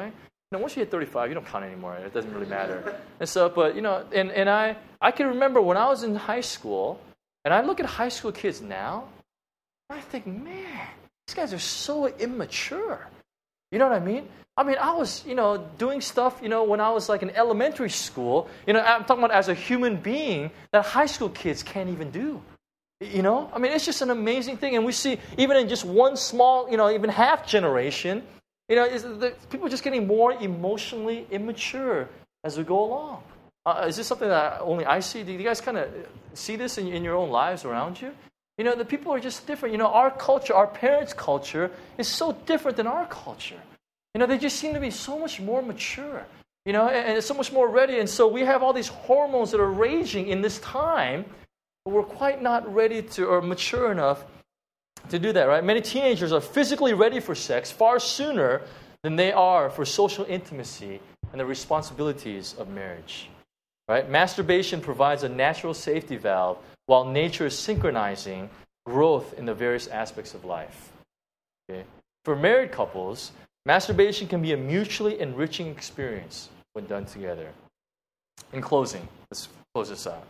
You know, once you hit thirty-five, you don't count anymore. It doesn't really matter. And so, but, you know, and, and I, I can remember when I was in high school, and I look at high school kids now, I think, man, these guys are so immature. You know what I mean? I mean, I was, you know, doing stuff, you know, when I was like in elementary school, you know, I'm talking about as a human being that high school kids can't even do. You know? I mean, it's just an amazing thing. And we see, even in just one small, you know, even half generation, you know, is the, people are just getting more emotionally immature as we go along. Uh, is this something that only I see? Do you guys kind of see this in, in your own lives around you? You know, the people are just different. You know, our culture, our parents' culture is so different than our culture. You know, they just seem to be so much more mature, you know, and, and so much more ready. And so we have all these hormones that are raging in this time, but we're quite not ready to, or mature enough to do that, right? Many teenagers are physically ready for sex far sooner than they are for social intimacy and the responsibilities of marriage, right? Masturbation provides a natural safety valve while nature is synchronizing growth in the various aspects of life. Okay? For married couples, masturbation can be a mutually enriching experience when done together. In closing, let's close this out.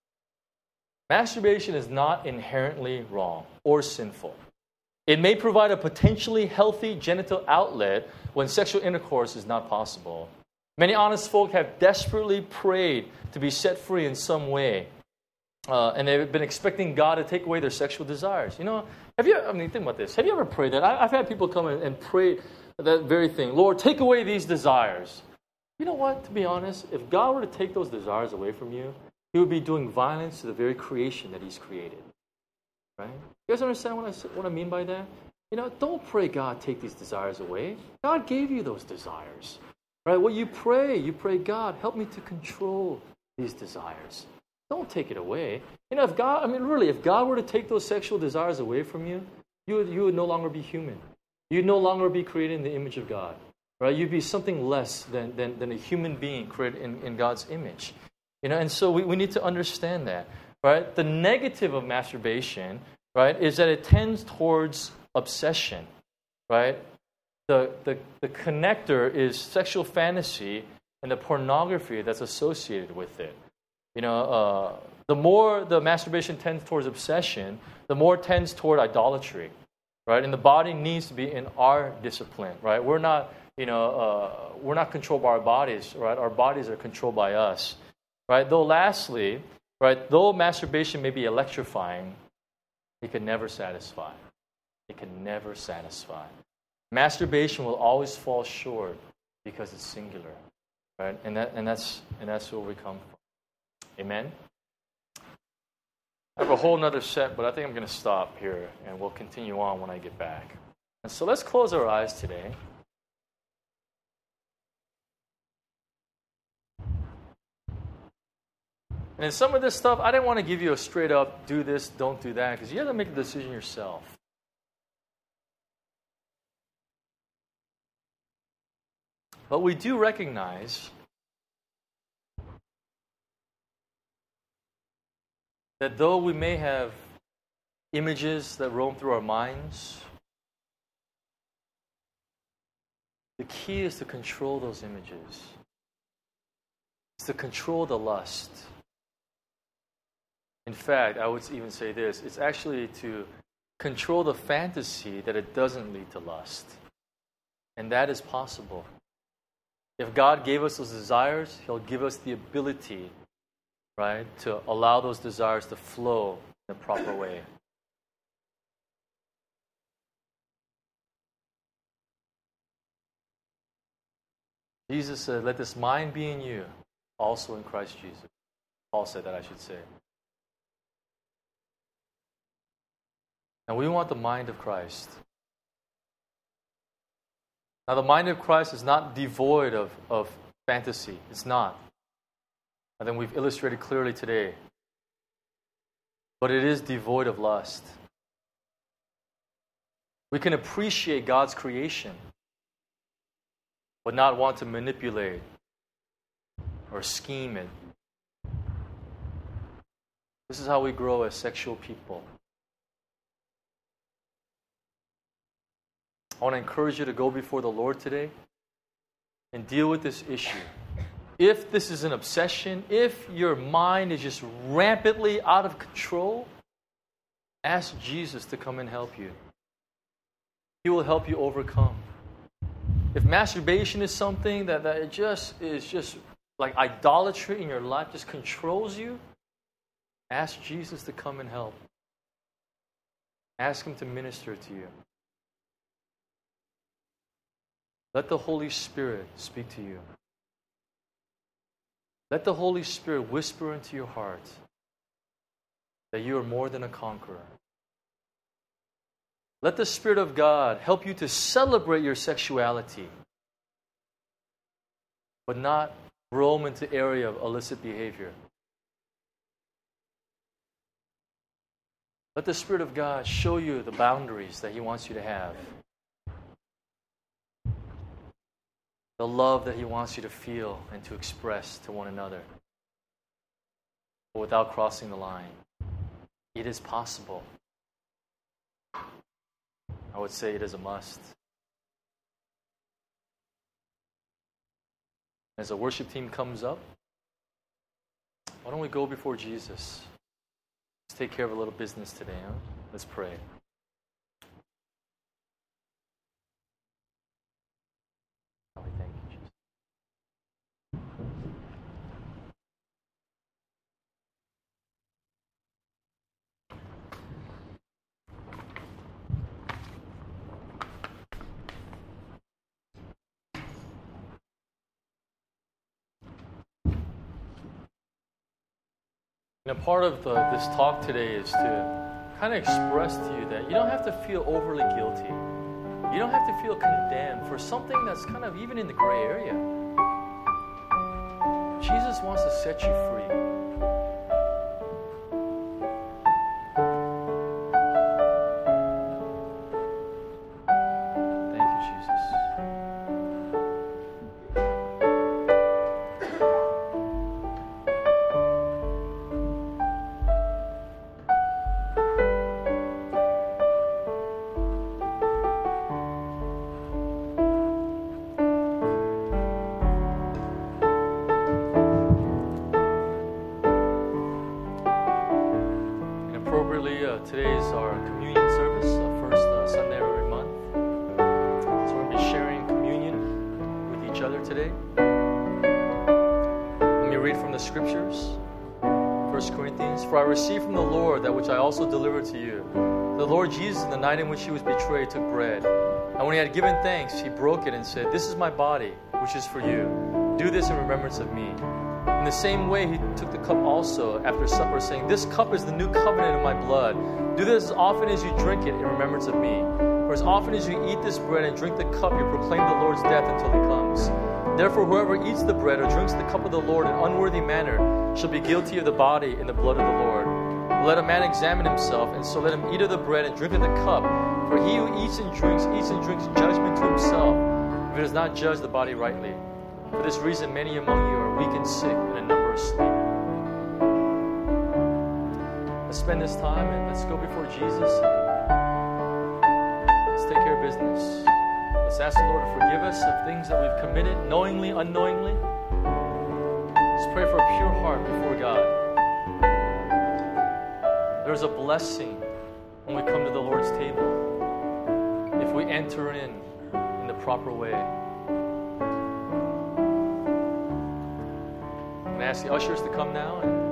Masturbation is not inherently wrong or sinful. It may provide a potentially healthy genital outlet when sexual intercourse is not possible. Many honest folk have desperately prayed to be set free in some way, uh, and they've been expecting God to take away their sexual desires. You know, have you? I mean, think about this. Have you ever prayed that? I, I've had people come in and pray that very thing. Lord, take away these desires. You know what? To be honest, if God were to take those desires away from you, He would be doing violence to the very creation that He's created. Right? You guys understand what I, what I mean by that? You know, don't pray, God, take these desires away. God gave you those desires. Right? What you pray, you pray, God, help me to control these desires. Don't take it away. You know, if God, I mean, really, if God were to take those sexual desires away from you, you would, you would no longer be human. You'd no longer be created in the image of God. Right? You'd be something less than, than, than a human being created in, in God's image. You know, and so we, we need to understand that, right? The negative of masturbation, right, is that it tends towards obsession, right? The, the, the connector is sexual fantasy and the pornography that's associated with it. You know, uh, the more the masturbation tends towards obsession, the more it tends toward idolatry, right? And the body needs to be in our discipline, right? We're not, you know, uh, we're not controlled by our bodies, right? Our bodies are controlled by us. Right? Though lastly, right, though masturbation may be electrifying, it can never satisfy. It can never satisfy. Masturbation will always fall short because it's singular. Right? And that and that's and that's where we come from. Amen. I have a whole nother set, but I think I'm going to stop here and we'll continue on when I get back. And so let's close our eyes today. And in some of this stuff, I didn't want to give you a straight up, do this, don't do that, because you have to make the decision yourself. But we do recognize that though we may have images that roam through our minds, the key is to control those images. It's to control the lust. In fact, I would even say this, it's actually to control the fantasy that it doesn't lead to lust. And that is possible. If God gave us those desires, He'll give us the ability, right, to allow those desires to flow in the proper way. Jesus said, let this mind be in you, also in Christ Jesus. Paul said that, I should say. And we want the mind of Christ. Now, the mind of Christ is not devoid of, of fantasy. It's not. I think we've illustrated clearly today. But it is devoid of lust. We can appreciate God's creation, but not want to manipulate or scheme it. This is how we grow as sexual people. I want to encourage you to go before the Lord today and deal with this issue. If this is an obsession, if your mind is just rampantly out of control, ask Jesus to come and help you. He will help you overcome. If masturbation is something that, that it just is just like idolatry in your life, just controls you, ask Jesus to come and help. Ask Him to minister to you. Let the Holy Spirit speak to you. Let the Holy Spirit whisper into your heart that you are more than a conqueror. Let the Spirit of God help you to celebrate your sexuality, but not roam into the area of illicit behavior. Let the Spirit of God show you the boundaries that He wants you to have. The love that He wants you to feel and to express to one another, but without crossing the line. It is possible. I would say it is a must. As the worship team comes up, why don't we go before Jesus? Let's take care of a little business today, huh? Let's pray. God, we thank you, Jesus. And a part of the, this talk today is to kind of express to you that you don't have to feel overly guilty. You don't have to feel condemned for something that's kind of even in the gray area. Jesus wants to set you free. Today is our communion service, the first uh, Sunday of every month. So we're going to be sharing communion with each other today. Let me read from the scriptures. First Corinthians, for I received from the Lord that which I also delivered to you. The Lord Jesus, in the night in which He was betrayed, took bread. And when He had given thanks, He broke it and said, this is my body, which is for you. Do this in remembrance of me. In the same way, He took the cup also after supper, saying, this cup is the new covenant in my blood. Do this as often as you drink it in remembrance of me. For as often as you eat this bread and drink the cup, you proclaim the Lord's death until He comes. Therefore, whoever eats the bread or drinks the cup of the Lord in an unworthy manner shall be guilty of the body and the blood of the Lord. But let a man examine himself, and so let him eat of the bread and drink of the cup. For he who eats and drinks, eats and drinks judgment to himself, if he does not judge the body rightly. For this reason, many among you are weak and sick, and a number asleep. Let's spend this time and let's go before Jesus. Let's take care of business. Let's ask the Lord to forgive us of things that we've committed, knowingly, unknowingly. Let's pray for a pure heart before God. There's a blessing when we come to the Lord's table if we enter in in the proper way. I'm going to ask the ushers to come now. And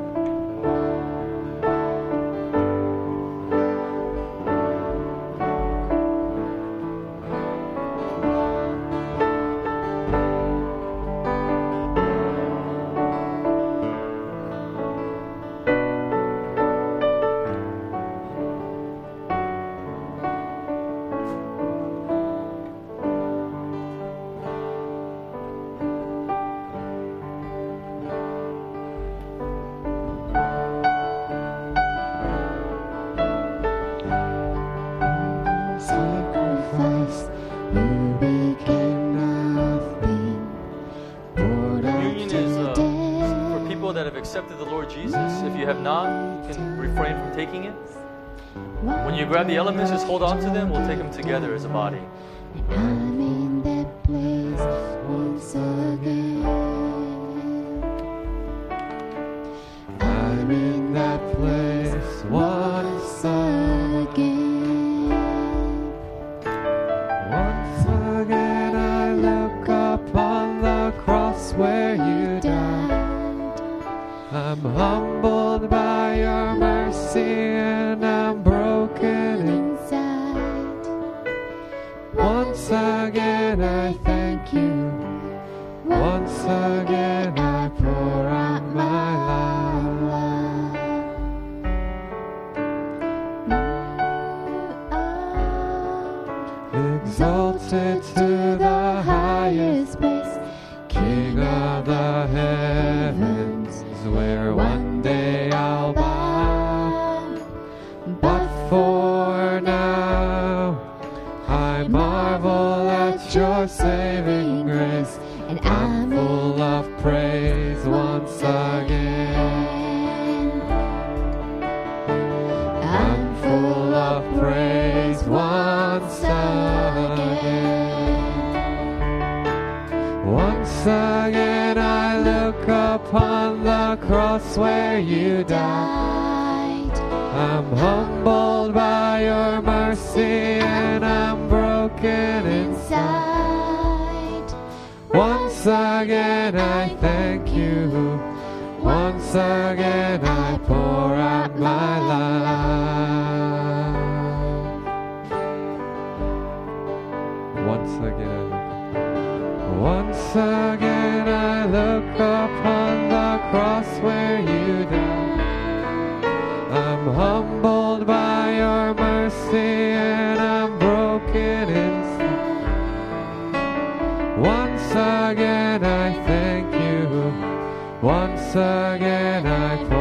accepted the Lord Jesus. If you have not, you can refrain from taking it. When you grab the elements, just hold on to them. We'll take them together as a body. I'm in that place. once again. I'm in that place once again. Once again I look upon the cross where you died. I'm humbled by your mercy and I'm broken inside. Once again I thank you. Once again I pour out my love. Exalted to the highest place, King of the heavens, where one day I'll bow. But for now, I marvel at your saving grace, and I'm full of praise once again. I'm full of praise once again. Once again I look upon the cross where you died. I'm humbled by your mercy and I'm broken inside. Once again I thank you. Once again I pour out my life. Once again I look, once again I look upon the cross where you died. I'm humbled by your mercy and I'm broken inside. Once again I thank you. Once again I